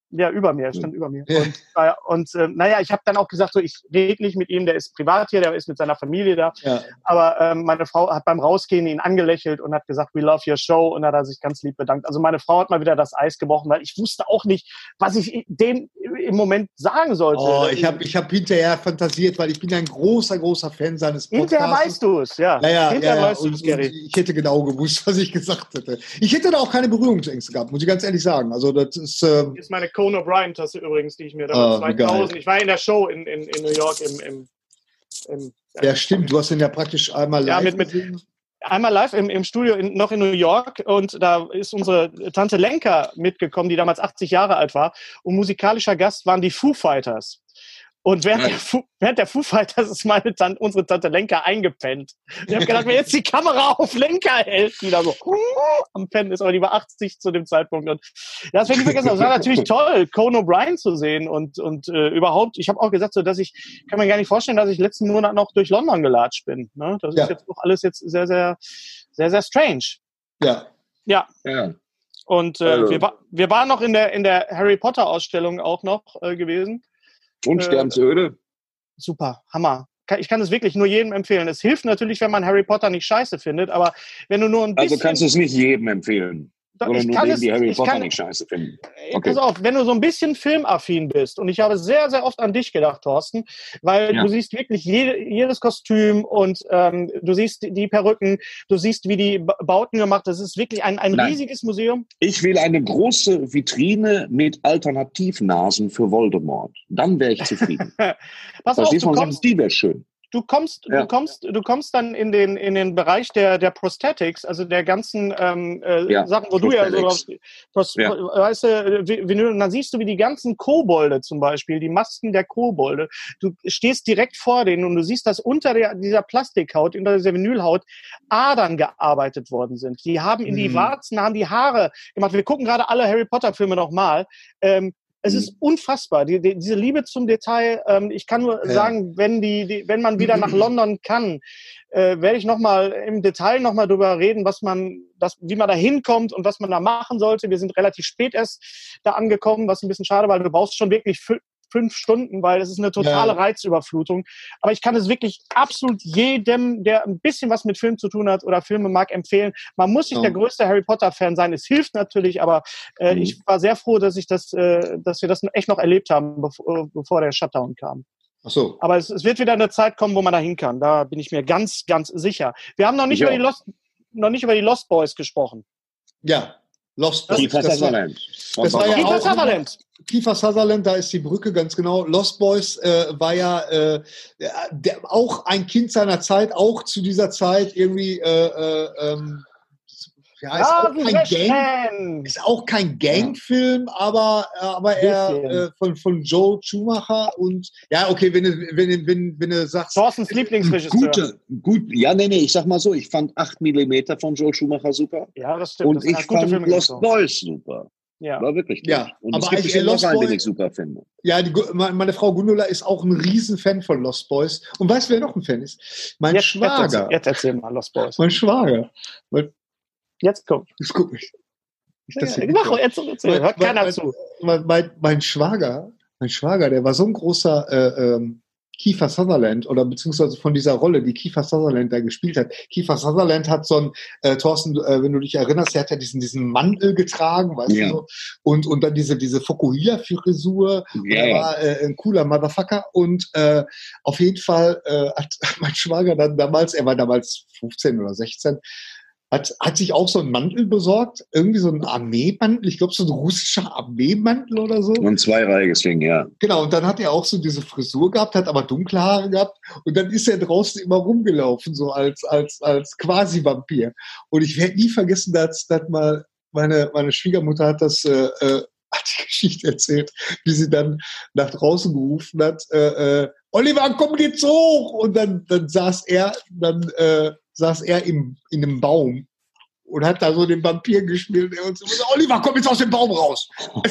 Ja, über mir, er stand über mir. Und, äh, und äh, naja, ich habe dann auch gesagt, so, ich rede nicht mit ihm, der ist privat hier, der ist mit seiner Familie da. Ja. Aber ähm, meine Frau hat beim Rausgehen ihn angelächelt und hat gesagt, we love your show, und hat er sich ganz lieb bedankt. Also meine Frau hat mal wieder das Eis gebrochen, weil ich wusste auch nicht, was ich dem im Moment sagen sollte. Oh, ich habe ich hab hinterher fantasiert, weil ich bin ein großer, großer Fan seines Podcasts. Hinterher weißt du es, ja. Ja, ja, hinterher ja, ja. weißt du es, Gary. Ich hätte genau gewusst, was ich gesagt hätte. Ich hätte da auch keine Berührungsängste gehabt, muss ich ganz ehrlich sagen. Also das ist... Ähm, das ist meine Conan O'Brien-Tasse übrigens, die ich mir damals oh, zweitausend, ich war in der Show in, in, in New York im, im, im ja, stimmt, du hast ihn ja praktisch einmal live ja, mit, mit, einmal live im, im Studio in, noch in New York, und da ist unsere Tante Lenka mitgekommen, die damals achtzig Jahre alt war, und musikalischer Gast waren die Foo Fighters. Und während, ja. der, Fu- während der Foo Fighters ist meine Tante, unsere Tante Lenka eingepennt. Ich habe gedacht, wenn jetzt die Kamera auf Lenka hält, die da so am Pennen ist, aber die war achtzig zu dem Zeitpunkt. Und das werde ich vergessen. Das war natürlich toll, Conan O'Brien zu sehen und und äh, überhaupt. Ich habe auch gesagt, so dass ich kann mir gar nicht vorstellen, dass ich letzten Monat noch durch London gelatscht bin. Ne? Das ja. ist jetzt auch alles jetzt sehr sehr sehr sehr strange. Ja. Ja. Ja. Und äh, also. wir war, wir waren noch in der in der Harry Potter Ausstellung auch noch äh, gewesen. Und Sternsöde. Äh, super, Hammer. Ich kann es wirklich nur jedem empfehlen. Es hilft natürlich, wenn man Harry Potter nicht scheiße findet, aber wenn du nur ein bisschen... Also kannst du es nicht jedem empfehlen? Oder nur denen, die Harry Potter kann, nicht scheiße finden? Okay. Pass auf, wenn du so ein bisschen filmaffin bist, und ich habe sehr, sehr oft an dich gedacht, Thorsten, weil ja. du siehst wirklich jede, jedes Kostüm und ähm, du siehst die Perücken, du siehst, wie die Bauten gemacht sind. Das ist wirklich ein, ein riesiges Museum. Ich will eine große Vitrine mit Alternativnasen für Voldemort. Dann wäre ich zufrieden. Pass auf, du kommst, die wäre schön. Du kommst, ja. du kommst, du kommst dann in den in den Bereich der der Prosthetics, also der ganzen ähm, äh, ja, Sachen, wo du ja so Pros, ja. weißt du, Vinyl, und dann siehst du, wie die ganzen Kobolde zum Beispiel, die Masken der Kobolde. Du stehst direkt vor denen und du siehst, dass unter der, dieser Plastikhaut, unter dieser Vinylhaut Adern gearbeitet worden sind. Die haben in die Warzen, haben die Haare gemacht. Wir gucken gerade alle Harry Potter Filme nochmal. Ähm, Es ist unfassbar, die, die, diese Liebe zum Detail. Ähm, ich kann nur ja. sagen, wenn die, die, wenn man wieder nach London kann, äh, werde ich noch mal im Detail noch mal drüber reden, was man, das, wie man da hinkommt und was man da machen sollte. Wir sind relativ spät erst da angekommen, was ein bisschen schade, weil du brauchst schon wirklich fü- fünf Stunden, weil es ist eine totale ja. Reizüberflutung. Aber ich kann es wirklich absolut jedem, der ein bisschen was mit Film zu tun hat oder Filme mag, empfehlen. Man muss nicht ja. der größte Harry Potter Fan sein. Es hilft natürlich, aber äh, mhm. ich war sehr froh, dass ich das, äh, dass wir das echt noch erlebt haben, bevor, bevor der Shutdown kam. Ach so. Aber es, es wird wieder eine Zeit kommen, wo man da hin kann. Da bin ich mir ganz, ganz sicher. Wir haben noch nicht, über die, Lost, noch nicht über die Lost Boys gesprochen. Ja. Lost Boys. Kiefer Sutherland. Das war ja Kiefer Sutherland. Kiefer Sutherland, da ist die Brücke ganz genau. Lost Boys äh, war ja äh, der, auch ein Kind seiner Zeit, auch zu dieser Zeit irgendwie äh, äh, ähm, ja, ist, ja, auch kein Gang, ist auch kein Gangfilm, aber, aber er äh, von, von Joel Schumacher und ja, okay, wenn du, wenn du, wenn, wenn du sagst... Thorstens Lieblingsregisseur. Gute, gut, ja, nee, nee, ich sag mal so, ich fand acht Millimeter von Joel Schumacher super. Ja, das stimmt. Und das ich fand Filme Lost Boys super. Ja. War wirklich gut. Ja, und aber es gibt eigentlich noch einen, den ich super finde. Ja, die, meine Frau Gundula ist auch ein Riesenfan von Lost Boys. Und weißt du, wer noch ein Fan ist? Mein jetzt, Schwager. Jetzt erzähl, jetzt erzähl mal Lost Boys. Mein Schwager. Mein, jetzt komm. Jetzt guck mich. Ich das ja, mach, jetzt, erzähl. Hört keiner mein, zu. Mein, mein, mein Schwager, mein Schwager, der war so ein großer äh, ähm, Kiefer Sutherland oder beziehungsweise von dieser Rolle, die Kiefer Sutherland da gespielt hat. Kiefer Sutherland hat so ein, äh, Thorsten, äh, wenn du dich erinnerst, der hat ja diesen, diesen Mantel getragen, weißt ja. du, und, und dann diese, diese Fokuhila-Frisur. Ja, er war äh, ein cooler Motherfucker und äh, auf jeden Fall äh, hat mein Schwager dann damals, er war damals fünfzehn oder sechzehn, Hat, hat sich auch so einen Mantel besorgt, irgendwie so einen Armeemantel, ich glaube so ein russischer Armeemantel oder so. Und zweireihiges Ding, ja. Genau, und dann hat er auch so diese Frisur gehabt, hat aber dunkle Haare gehabt und dann ist er draußen immer rumgelaufen, so als als als Quasi-Vampir. Und ich werde nie vergessen, dass, dass mal meine, meine Schwiegermutter hat das äh, äh, hat die Geschichte erzählt, wie sie dann nach draußen gerufen hat, äh, äh, Oliver, komm jetzt hoch! Und dann, dann saß er, dann äh, saß er im, in einem Baum und hat da so den Vampir gespielt und so, Oliver, komm jetzt aus dem Baum raus!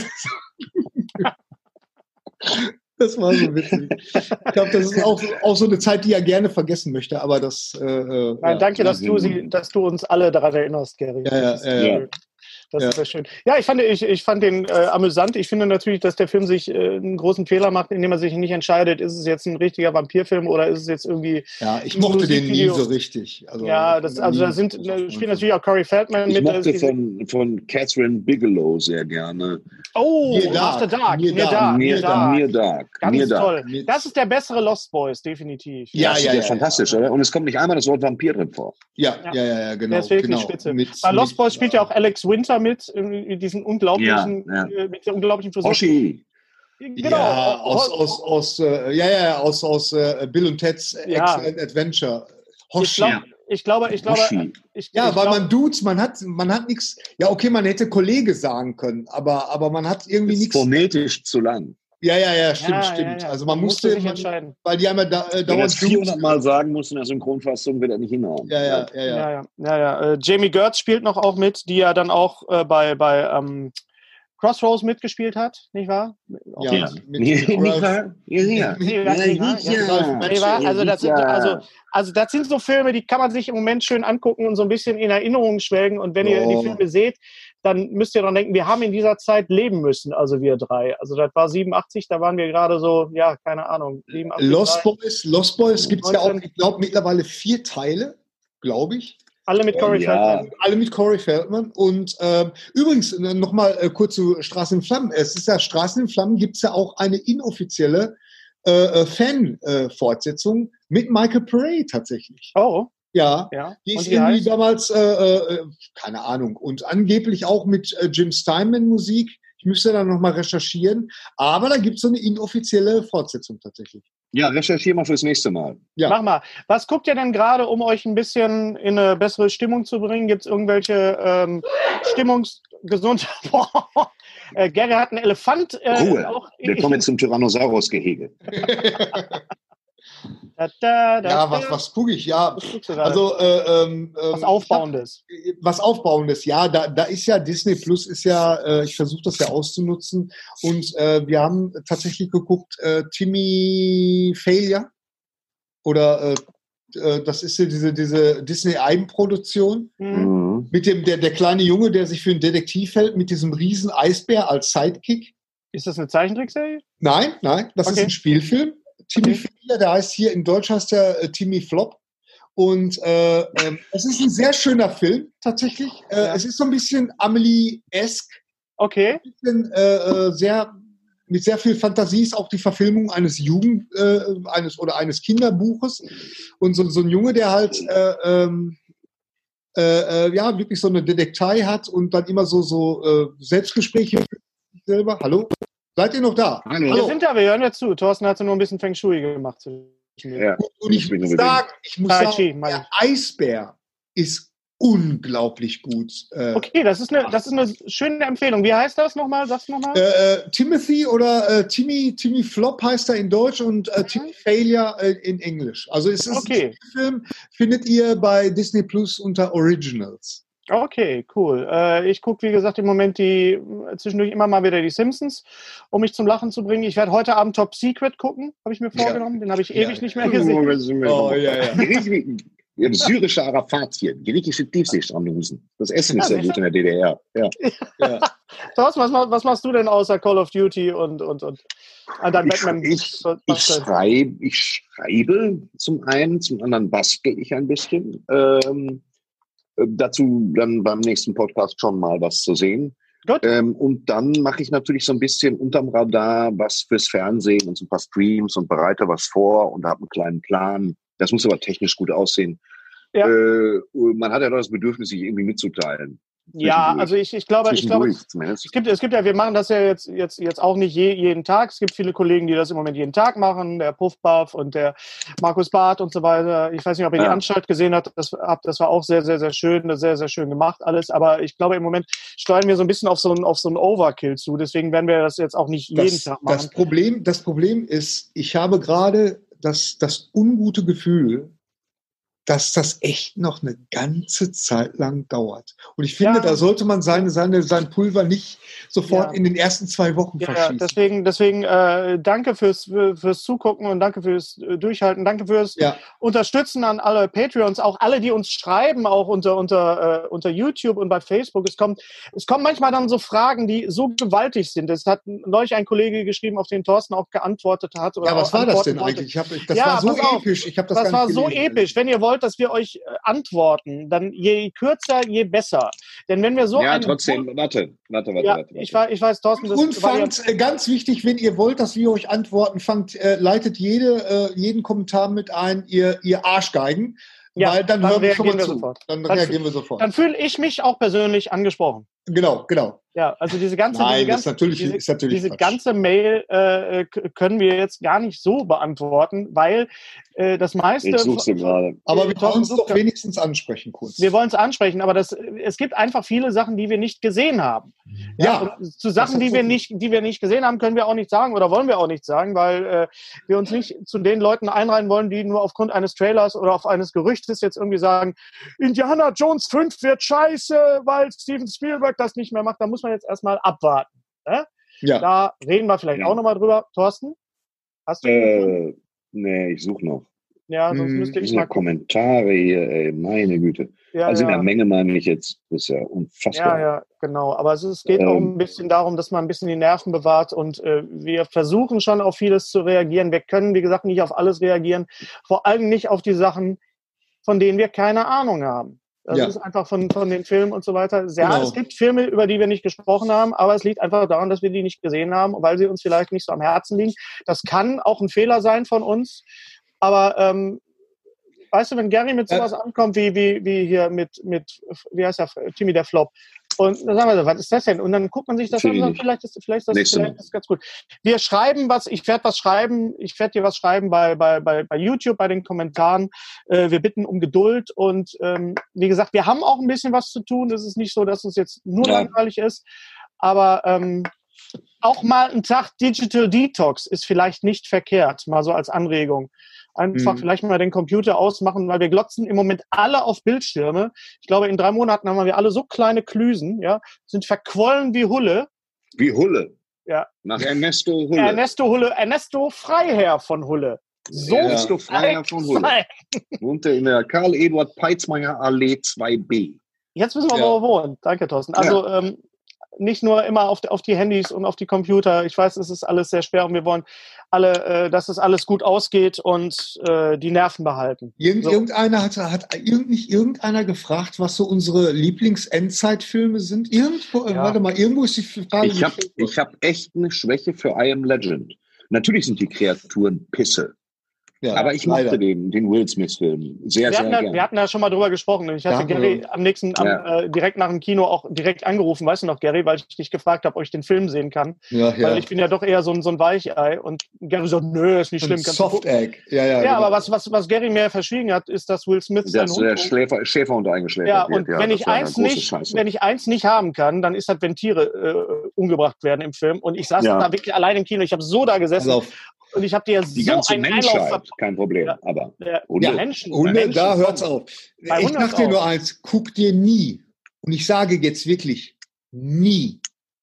Das war so witzig. Ich glaube, das ist auch, auch so eine Zeit, die er gerne vergessen möchte, aber das... Äh, Nein, ja. danke, dass du, sie, dass du uns alle daran erinnerst, Gary. Ja, ja, das, ist, ja, ja. das Das Ja. ist sehr schön. Ja, ich fand, ich, ich fand den äh, amüsant. Ich finde natürlich, dass der Film sich äh, einen großen Fehler macht, indem er sich nicht entscheidet, ist es jetzt ein richtiger Vampirfilm oder ist es jetzt irgendwie Ja, ich ein mochte den nie Musikvideo? so richtig. Also, Ja, das, also da sind da spielt natürlich auch Corey Feldman Ich mit. mochte äh, von, von Catherine Bigelow sehr gerne. Oh, Near Dark. After Dark. Near Near Dark. Dark. Near, Near Dark. Near Dark. Ganz Near Dark. toll. Mit- Das ist der bessere Lost Boys, definitiv. Ja, das ja, ist ja, ja, fantastisch, oder? Und es kommt nicht einmal das Wort Vampir drin vor. Ja, Ja. ja, ja, ja, genau. Der ist wirklich genau. spitze. Mit, Bei Lost mit, Boys spielt ja auch Alex Winter mit, in diesen unglaublichen, Ja, äh, mit der unglaublichen Frisur. Hoshi. Genau. Ja, aus, aus, aus, äh, ja, ja, aus, aus äh, Bill und Ted's Ja. Excellent Adventure. Ich, Hoshi. glaub, ich glaube, ich glaube, Hoshi. ich, Ja, ich weil glaub, man Dudes, man hat, man hat nichts. Ja, okay, man hätte Kollege sagen können, aber, aber man hat irgendwie Ist nichts. phonetisch zu lang. Ja, ja, ja, stimmt, ja, stimmt. ja, ja. Also man, Man musste musste, sich man, entscheiden. weil die haben ja da, äh, Wenn er dauernd es vierhundert Mal sagen muss in der Synchronfassung, wird er nicht hinhauen. Ja, ja, ja, ja. Ja, ja, ja, ja. Äh, Jamie Gertz spielt noch auch mit, die ja dann auch äh, bei, bei ähm, Crossroads mitgespielt hat, nicht wahr? Auch Ja, mit- mit- Nicht mit Ralph- wahr? Ja, ja. Nee, Ja, das nicht, ja, ne? ja. Nee, wa? Also das, sind, Ja. also, also das sind so Filme, die kann man sich im Moment schön angucken und so ein bisschen in Erinnerung schwelgen. Und wenn ihr Oh. die Filme seht, dann müsst ihr dran denken, wir haben in dieser Zeit leben müssen, also wir drei. Also das war siebenundachtzig, da waren wir gerade so, ja, keine Ahnung. siebenundachtzig, Lost Boys, Lost Boys gibt es ja auch, neunzehn ich glaube, mittlerweile vier Teile, glaube ich. alle mit Corey Ja. Feldman. Alle mit Corey Feldman. Und ähm, übrigens, nochmal äh, kurz zu Straßen in Flammen. Es ist ja, Straßen in Flammen gibt es ja auch eine inoffizielle äh, Fan-Fortsetzung mit Michael Paré tatsächlich. Oh, Ja, ja. die Und ist die irgendwie heißt? damals, äh, äh, keine Ahnung, und angeblich auch mit äh, Jim Steinman Musik. Ich müsste da nochmal recherchieren. Aber da gibt es so eine inoffizielle Fortsetzung tatsächlich. Ja, recherchier mal fürs nächste Mal. Ja. Mach mal. Was guckt ihr denn gerade, um euch ein bisschen in eine bessere Stimmung zu bringen? Gibt es irgendwelche ähm, Stimmungsgesund... äh, Gary hat einen Elefant. Äh, Ruhe. auch Wir kommen jetzt zum Tyrannosaurus-Gehege. Da, da, da, Ja, was, da. was gucke ich? Ja, Was guckst du gerade? also äh, ähm, was Aufbauendes. was Aufbauendes, ja, da, da ist ja Disney Plus ist ja, äh, ich versuche das ja auszunutzen und äh, wir haben tatsächlich geguckt, äh, Timmy Failure oder äh, äh, das ist ja diese, diese Disney-Eigenproduktion Hm. Mhm. mit dem, der, der kleine Junge, der sich für einen Detektiv hält, mit diesem riesen Eisbär als Sidekick. Ist das eine Zeichentrickserie? Nein, nein, das ist Okay. ein Spielfilm. Timmy Okay. Failure, der heißt hier in Deutsch heißt der äh, Timmy Flop. Und äh, ähm, es ist ein sehr schöner Film, tatsächlich. Äh, Ja. Es ist so ein bisschen Amelie-esque, Okay. ein bisschen, äh, äh, sehr, mit sehr viel Fantasie ist auch die Verfilmung eines Jugend, äh, eines oder eines Kinderbuches. Und so, so ein Junge, der halt äh, ähm, äh, äh, ja wirklich so eine Detektei hat und dann immer so, so äh, Selbstgespräche mit sich selber. Hallo? Seid ihr noch da? Hallo. Wir sind da, wir hören ja zu. Thorsten hat so nur ein bisschen Feng Shui gemacht. zwischendurch. Ja. Und ich Muss mich muss nur sagen, ich muss Tai sagen, Chi, meine der Eisbär ist unglaublich gut. Äh, Okay, das ist, eine, das ist eine schöne Empfehlung. Wie heißt das nochmal? Sag's nochmal. äh, Timothy oder äh, Timmy, Timmy Flop heißt er in Deutsch und äh, Timmy Failure äh, in Englisch. Also es ist Okay. ein Film, findet ihr bei Disney Plus unter Originals. Okay, cool. Äh, ich gucke, wie gesagt, im Moment die zwischendurch immer mal wieder die Simpsons, um mich zum Lachen zu bringen. Ich werde heute Abend Top Secret gucken, habe ich mir vorgenommen. Den habe ich ewig Ja. nicht mehr gesehen. Oh, ja, ja. Griech- ja, syrische Arafatien, griechische Tiefseestrandhusen. Das Essen ist Ja, sehr gut in der D D R. Ja. Ja. Thorsten, was, ma- was machst du denn außer Call of Duty und, und, und an deinem Ich, Batman? ich, ich, schreibe, ich schreibe zum einen, zum anderen bastel ich ein bisschen. Ähm, äh, dazu dann beim nächsten Podcast schon mal was zu sehen. Gut. Ähm, und dann mache ich natürlich so ein bisschen unterm Radar was fürs Fernsehen und so ein paar Streams und bereite was vor und habe einen kleinen Plan. Das muss aber technisch gut aussehen. Ja. Äh, man hat ja doch das Bedürfnis, sich irgendwie mitzuteilen. Ja, Zwischendurch. also ich, ich glaube, ich glaube, Zwischendurch zumindest. es gibt, es gibt ja, wir machen das ja jetzt, jetzt, jetzt auch nicht je, jeden Tag. Es gibt viele Kollegen, die das im Moment jeden Tag machen, der Puffbuff und der Markus Barth und so weiter. Ich weiß nicht, ob ihr die Ja. Anstalt gesehen habt. Das, habt. das war auch sehr, sehr, sehr schön, sehr, sehr schön gemacht alles. Aber ich glaube, im Moment steuern wir so ein bisschen auf so einen, auf so einen Overkill zu. Deswegen werden wir das jetzt auch nicht jeden Das, Tag machen. das, Problem, das Problem ist, ich habe gerade das, das ungute Gefühl, dass das echt noch eine ganze Zeit lang dauert. Und ich finde, Ja. da sollte man seine, seine, sein Pulver nicht sofort Ja. in den ersten zwei Wochen Ja, verschießen. deswegen, deswegen äh, danke fürs, für, fürs Zugucken und danke fürs äh, Durchhalten, danke fürs Ja. Unterstützen an alle Patreons, auch alle, die uns schreiben, auch unter, unter, äh, unter YouTube und bei Facebook. Es kommt, es kommen manchmal dann so Fragen, die so gewaltig sind. Es hat neulich ein Kollege geschrieben, auf den Thorsten auch geantwortet hat. Oder Ja, was auch war das antworten denn wollte. eigentlich? Ich hab, das Ja, war so pass auf. episch. Ich habe das, Das gar war nicht so gelesen. episch. Wenn ihr wollt, dass wir euch äh, antworten, dann je kürzer, je besser. Denn wenn wir so ja, einen- trotzdem, warte, warte, warte, Ja, warte. warte. ich, war, ich weiß, Thorsten, das Und war ja- fangt, äh, ganz wichtig, wenn ihr wollt, dass wir euch antworten, fangt, äh, leitet jede, äh, jeden Kommentar mit ein, ihr, ihr Arschgeigen, Ja, weil dann, dann hören wir schon mal reagieren wir zu. sofort. Dann, Dann reagieren wir sofort. dann fühle ich mich auch persönlich angesprochen. Genau, genau. Ja, also diese ganze, Nein, diese das ganze, ist natürlich, diese, ist natürlich diese Quatsch. ganze Mail äh, k- können wir jetzt gar nicht so beantworten, weil äh, das meiste. Ich suche sie gerade. Aber wir Thorsten wollen es sucht doch ja- wenigstens ansprechen, kurz. Wir wollen es ansprechen, aber das, es gibt einfach viele Sachen, die wir nicht gesehen haben. Ja. Und zu Sachen, Das ist die wir so. nicht, die wir nicht gesehen haben, können wir auch nicht sagen oder wollen wir auch nicht sagen, weil äh, wir uns nicht zu den Leuten einreihen wollen, die nur aufgrund eines Trailers oder auf eines Gerüchtes jetzt irgendwie sagen, Indiana Jones fünf wird scheiße, weil Steven Spielberg das nicht mehr macht. Da muss man jetzt erstmal abwarten. Ne? Ja. Da reden wir vielleicht Ja. auch nochmal drüber. Thorsten? Hast du? Äh, nee, ich suche noch. Ja, sonst hm, müsste ich Diese mal gucken. Kommentare hier, ey, meine Güte. Ja, Also in ja. der Menge meine ich jetzt, das ist ja Ja, unfassbar. ja, genau. Aber es, es geht Ähm. auch ein bisschen darum, dass man ein bisschen die Nerven bewahrt und äh, wir versuchen schon auf vieles zu reagieren. Wir können, wie gesagt, nicht auf alles reagieren. Vor allem nicht auf die Sachen, von denen wir keine Ahnung haben. Das Ja. ist einfach von, von den Filmen und so weiter. Ja, Genau. es gibt Filme, über die wir nicht gesprochen haben, aber es liegt einfach daran, dass wir die nicht gesehen haben, weil sie uns vielleicht nicht so am Herzen liegen. Das kann auch ein Fehler sein von uns. Aber ähm, weißt du, wenn Gary mit sowas Ja. ankommt, wie, wie, wie hier mit, mit, wie heißt der, Timmy der Flop, und dann sagen wir so, was ist das denn? Und dann guckt man sich das an und sagt, vielleicht ist, vielleicht ist das, Nächste vielleicht Mal. ist das ganz gut. Wir schreiben was, ich werde was schreiben, ich werde dir was schreiben bei, bei, bei, bei YouTube, bei den Kommentaren. Äh, wir bitten um Geduld und ähm, wie gesagt, wir haben auch ein bisschen was zu tun. Es ist nicht so, dass es jetzt nur Ja. langweilig ist, aber ähm, auch mal ein Tag Digital Detox ist vielleicht nicht verkehrt, mal so als Anregung. Einfach Mhm. vielleicht mal den Computer ausmachen, weil wir glotzen im Moment alle auf Bildschirme. Ich glaube, in drei Monaten haben wir alle so kleine Klüsen, ja, sind verquollen wie Hulle. Wie Hulle. Ja. Nach Ernesto Hulle. Ernesto Hulle, Ernesto Freiherr von Hulle. So Ernesto Freiherr von Hulle. frei. Wohnte in der Karl-Eduard-Peitzmeier-Allee zwei b. Jetzt wissen wir, Ja. wo wir wohnen. Danke, Thorsten. Also ähm, nicht nur immer auf, auf die Handys und auf die Computer. Ich weiß, es ist alles sehr schwer und wir wollen alle, äh, dass es alles gut ausgeht und äh, die Nerven behalten. Irgend, So. Irgendeiner hat, hat irgend, nicht irgendeiner gefragt, was so unsere Lieblings-Endzeitfilme sind? Irgendwo, äh, Ja. warte mal, irgendwo ist die Frage. Ich habe ich hab echt eine Schwäche für I Am Legend. Natürlich sind die Kreaturen Pisse. ja, Aber ich leider. mochte den, den Will Smith-Film sehr, Wir sehr hatten, da, gerne. wir hatten da schon mal drüber gesprochen. Ich hatte Ja, Gary ja. am nächsten, am, Ja. äh, direkt nach dem Kino auch direkt angerufen, weißt du noch, Gary, weil ich dich gefragt habe, ob ich den Film sehen kann. Ja, ja. Weil ich bin ja doch eher so ein, so ein Weichei. Und Gary so, nö, ist nicht schlimm. Ein kannst du Soft gucken. Egg. Ja, ja, Ja, genau. aber was, was, was Gary mir verschwiegen hat, ist, dass Will Smith sein Dass der Hund... Schläfer, Schäferhund eingeschläfert Ja, wird. und wenn das ich war eine eins große nicht, Scheiße. wenn ich eins nicht haben kann, dann ist das, wenn Tiere äh, umgebracht werden im Film. Und ich saß Ja. da wirklich allein im Kino. Ich habe so da gesessen Pass auf. und ich habe dir Die so ganze einen Menschheit, Einlauf ver- kein Problem. Ja. Aber Ja, Hunde. Menschen. Hunde, Menschen da kommen. hört's auf. Bei Ich Hunden sag dir auch. nur eins, guck dir nie, und ich sage jetzt wirklich nie,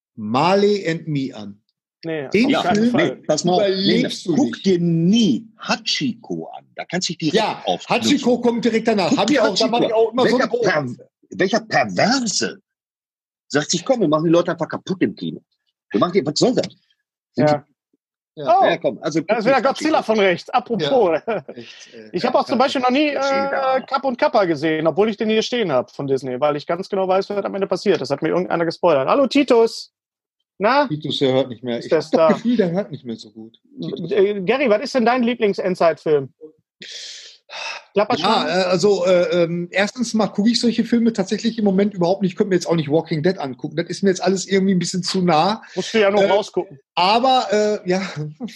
Marley and Me an. Nee, Den auf Ja, keinen Film- Fall. nee, pass mal auf. Überlebst Nee, du guck nicht. dir nie Hachiko an. Da kannst du dich direkt Ja, auf. Hachiko kommt direkt danach. Guck Hab ich dir auch, da mach ich Hachiko auch immer an. so welcher, eine per, welcher Perverse sagt sich, komm, wir machen die Leute einfach kaputt im Kino. Wir machen die, was soll das? Sind Ja. Ja. Oh, die, ja, komm, also, da ist wieder Godzilla von rechts. Apropos. Echt, äh, Ich habe auch zum Beispiel noch nie äh, Godzilla. Kapp und Kappa gesehen, obwohl ich den hier stehen habe von Disney, weil ich ganz genau weiß, was am Ende passiert. Das hat mir irgendeiner gespoilert. Hallo Titus. Na, Titus, der hört nicht mehr. Ist Ich der habe das Star. Gefühl, der hört nicht mehr so gut. Titus. äh, Gary, was ist denn dein Lieblings-Endzeit-Film? Klapperschlangen? Ja, äh, also äh, ähm, erstens mal gucke ich solche Filme tatsächlich im Moment überhaupt nicht. Ich könnte mir jetzt auch nicht Walking Dead angucken. Das ist mir jetzt alles irgendwie ein bisschen zu nah. Musst du ja nur äh, rausgucken. Aber äh, ja,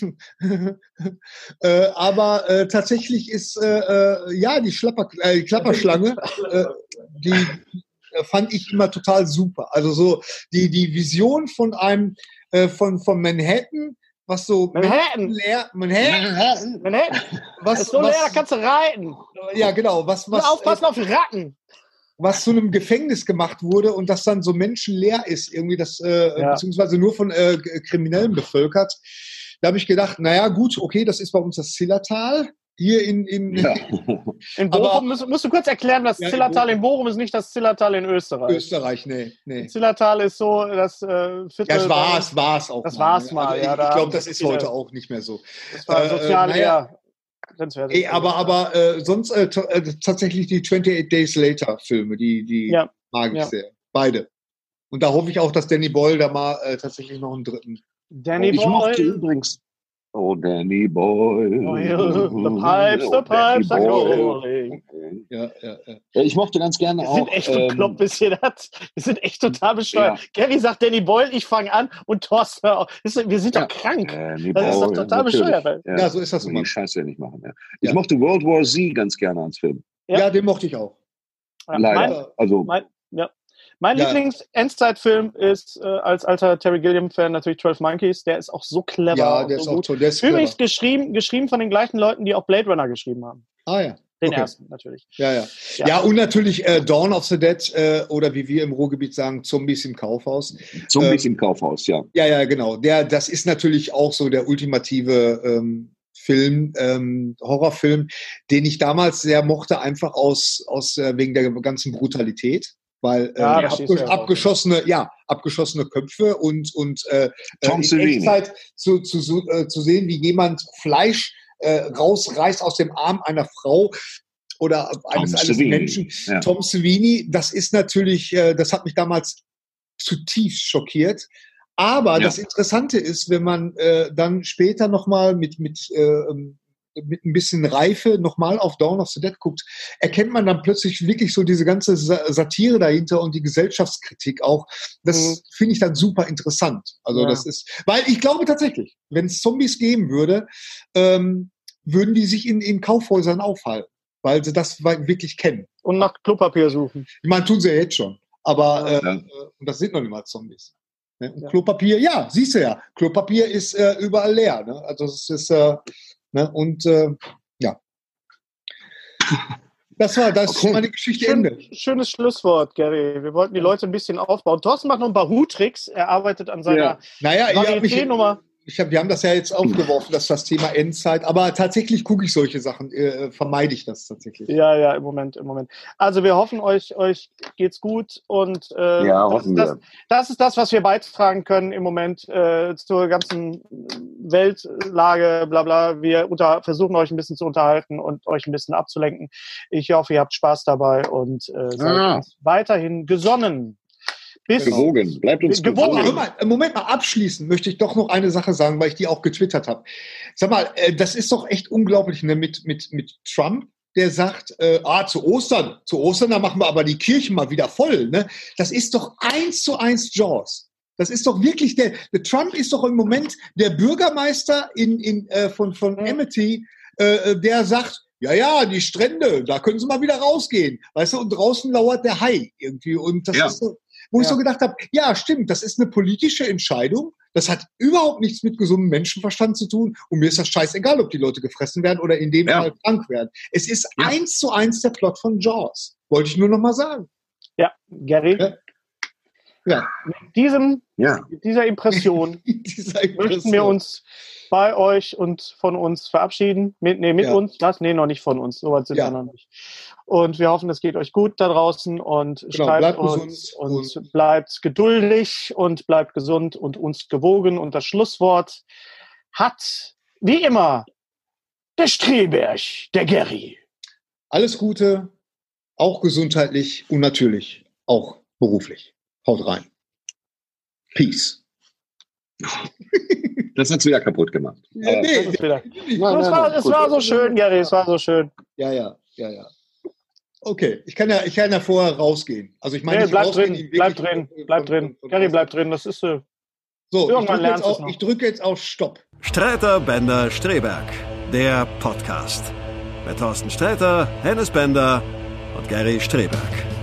äh, aber äh, tatsächlich ist äh, äh, ja die Schlapper, äh, Klapperschlange, äh, die äh, fand ich immer total super. Also so die die Vision von einem äh, von von Manhattan was so Manhattan. leer, Manhattan, Manhattan. was, ist so was, leer, da kannst du reiten. ja genau, was, was, Nur aufpassen äh, auf die Ratten. was zu einem Gefängnis gemacht wurde und das dann so menschenleer ist, irgendwie das, äh, Ja. beziehungsweise nur von äh, Kriminellen bevölkert. Da habe ich gedacht, naja, gut, okay, das ist bei uns das Zillertal. Hier in, in, Ja. In Bochum Aber- musst, musst du kurz erklären, das Ja, in Zillertal in Bochum ist nicht das Zillertal in Österreich. Österreich, nee, nee. Zillertal ist so das äh, Viertel. Ja, es war es, war es auch. Das mal, war's ne? mal, Also ja, ich da ich glaube, haben das sich ist viele- heute auch nicht mehr so. Das war Äh, sozial naja. eher grenzwertig. Ey, aber aber äh, sonst äh, t- äh, tatsächlich die twenty-eight Days Later Filme, die, die Ja. mag ich Ja. sehr. Beide. Und da hoffe ich auch, dass Danny Boyle da mal äh, tatsächlich noch einen dritten. Danny Ich mochte Boyle. übrigens. Oh, Danny Boyle. The pipes, the Oh, Danny pipes are Boyle. calling. Ja, ja, ja. Ja, ich mochte ganz gerne Wir auch. sind echt ähm, bekloppt bis hier das. Wir sind echt total bescheuert. Ja. Gary sagt Danny Boyle, ich fange an und Thorsten hör auf. Das ist- Wir sind Ja. doch krank. Danny Das ist doch Boyle, total natürlich. bescheuert. Ja, Ja, so ist das die immer. Scheiße nicht machen. Ja. Ich Ja. mochte World War Z ganz gerne als Film. Ja. Ja. den mochte ich auch. Ja, Leider. Mein, also, mein, ja. mein Ja. Lieblings-Endzeitfilm ist äh, als alter Terry Gilliam-Fan natürlich twelve Monkeys. Der ist auch so clever. Ja, und der so ist auch gut. toll. Der ist Übrigens clever. geschrieben, geschrieben von den gleichen Leuten, die auch Blade Runner geschrieben haben. Ah ja. Den Okay. ersten natürlich. Ja, ja. Ja. Ja, und natürlich äh, Dawn of the Dead äh, oder wie wir im Ruhrgebiet sagen, Zombies im Kaufhaus. Zombies ähm, im Kaufhaus, ja. Ja, ja, genau. Der, das ist natürlich auch so der ultimative ähm, Film, ähm, Horrorfilm, den ich damals sehr mochte, einfach aus, aus äh, wegen der ganzen Brutalität. Weil äh, Ja, das stehst du abge ja auch. abgeschossene, ja, abgeschossene Köpfe und, und äh, Tom in Savini. Echtzeit zu, zu, zu, äh, zu sehen, wie jemand Fleisch äh, rausreißt aus dem Arm einer Frau oder eines, eines Savini. Menschen. Ja. Tom Savini, das ist natürlich, äh, das hat mich damals zutiefst schockiert. Aber Ja. das Interessante ist, wenn man äh, dann später nochmal mit, mit, äh, mit ein bisschen Reife nochmal auf Dawn of the Dead guckt, erkennt man dann plötzlich wirklich so diese ganze Sa- Satire dahinter und die Gesellschaftskritik auch. Das Mhm. finde ich dann super interessant. Also Ja. das ist, weil ich glaube tatsächlich, wenn es Zombies geben würde, ähm, würden die sich in, in Kaufhäusern aufhalten, weil sie das wirklich kennen. Und nach Klopapier suchen. Ich meine, tun sie ja jetzt schon. Aber Ja. äh, äh, und das sind noch nicht mal Zombies. Ne? Und Ja. Klopapier, ja, siehst du ja. Klopapier ist äh, überall leer. Ne? Also es ist, äh, ne? Und äh, ja. Das war, das Okay. ist meine Geschichte Ende. Schön, schönes Schlusswort, Gary. Wir wollten die Leute ein bisschen aufbauen. Thorsten macht noch ein paar Hut-Tricks. Er arbeitet an seiner Ja. Naja, ich hab mich, Varieté-Nummer. ich hab, wir haben das ja jetzt aufgeworfen, dass das Thema Endzeit, aber tatsächlich gucke ich solche Sachen, äh, vermeide ich das tatsächlich. Ja, ja, im Moment, im Moment. Also wir hoffen, euch, euch geht's gut und äh, Ja, das, hoffen das, wir. das ist das, was wir beitragen können im Moment äh, zur ganzen Weltlage, bla bla. Wir unter, versuchen euch ein bisschen zu unterhalten und euch ein bisschen abzulenken. Ich hoffe, ihr habt Spaß dabei und äh, seid Ah. uns weiterhin gesonnen. Bis Gewogen. Bleibt uns Gewogen. Aber hör gewogen. mal, Moment mal, abschließend möchte ich doch noch eine Sache sagen, weil ich die auch getwittert habe. Sag mal, äh, das ist doch echt unglaublich, ne, mit, mit, mit Trump, der sagt, äh, ah, zu Ostern, zu Ostern, da machen wir aber die Kirchen mal wieder voll. Ne? Das ist doch eins zu eins Jaws. Das ist doch wirklich der, der Trump ist doch im Moment der Bürgermeister in, in, äh, von, von Amity, äh, der sagt, ja, ja, die Strände, da können Sie mal wieder rausgehen. Weißt du, und draußen lauert der Hai irgendwie. Und das Ja. ist so, wo ich Ja. so gedacht habe, ja, stimmt, das ist eine politische Entscheidung. Das hat überhaupt nichts mit gesundem Menschenverstand zu tun. Und mir ist das scheißegal, ob die Leute gefressen werden oder in dem Ja. Fall krank werden. Es ist Ja. eins zu eins der Plot von Jaws. Wollte ich nur noch mal sagen. Ja, Gary, Ja. Ja. mit diesem, Ja. mit dieser Impression Dieser möchten wir uns bei euch und von uns verabschieden. Mit, nee, mit Ja. uns. Was? Nee, noch nicht von uns. So weit sind Ja. wir noch nicht. Und wir hoffen, es geht euch gut da draußen und Genau, schreibt bleibt uns gesund und, und- bleibt geduldig und bleibt gesund und uns gewogen. Und das Schlusswort hat, wie immer, der Streberg, der Gary. Alles Gute, auch gesundheitlich und natürlich auch beruflich. Haut rein. Peace. Das hat's wieder kaputt gemacht. Ja, Aber- nee. Das ist wieder. Nein, es nein, war, nein, es gut. war so schön, Gary, es war so schön. Ja, ja, ja, ja. Okay, ich kann ja, ich kann ja vorher rausgehen. Also ich meine, Nee, nicht bleib rausgehen, drin, ihn bleib wirklich drin, von- bleib von- drin. von- von- Gary, bleib drin, das ist so. So, ich Irgendwann drücke lernst jetzt, du es auf- noch. ich drücke jetzt auf Stopp. Sträter, Bender, Streberg, der Podcast. Mit Thorsten Sträter, Hennes Bender und Gary Streberg.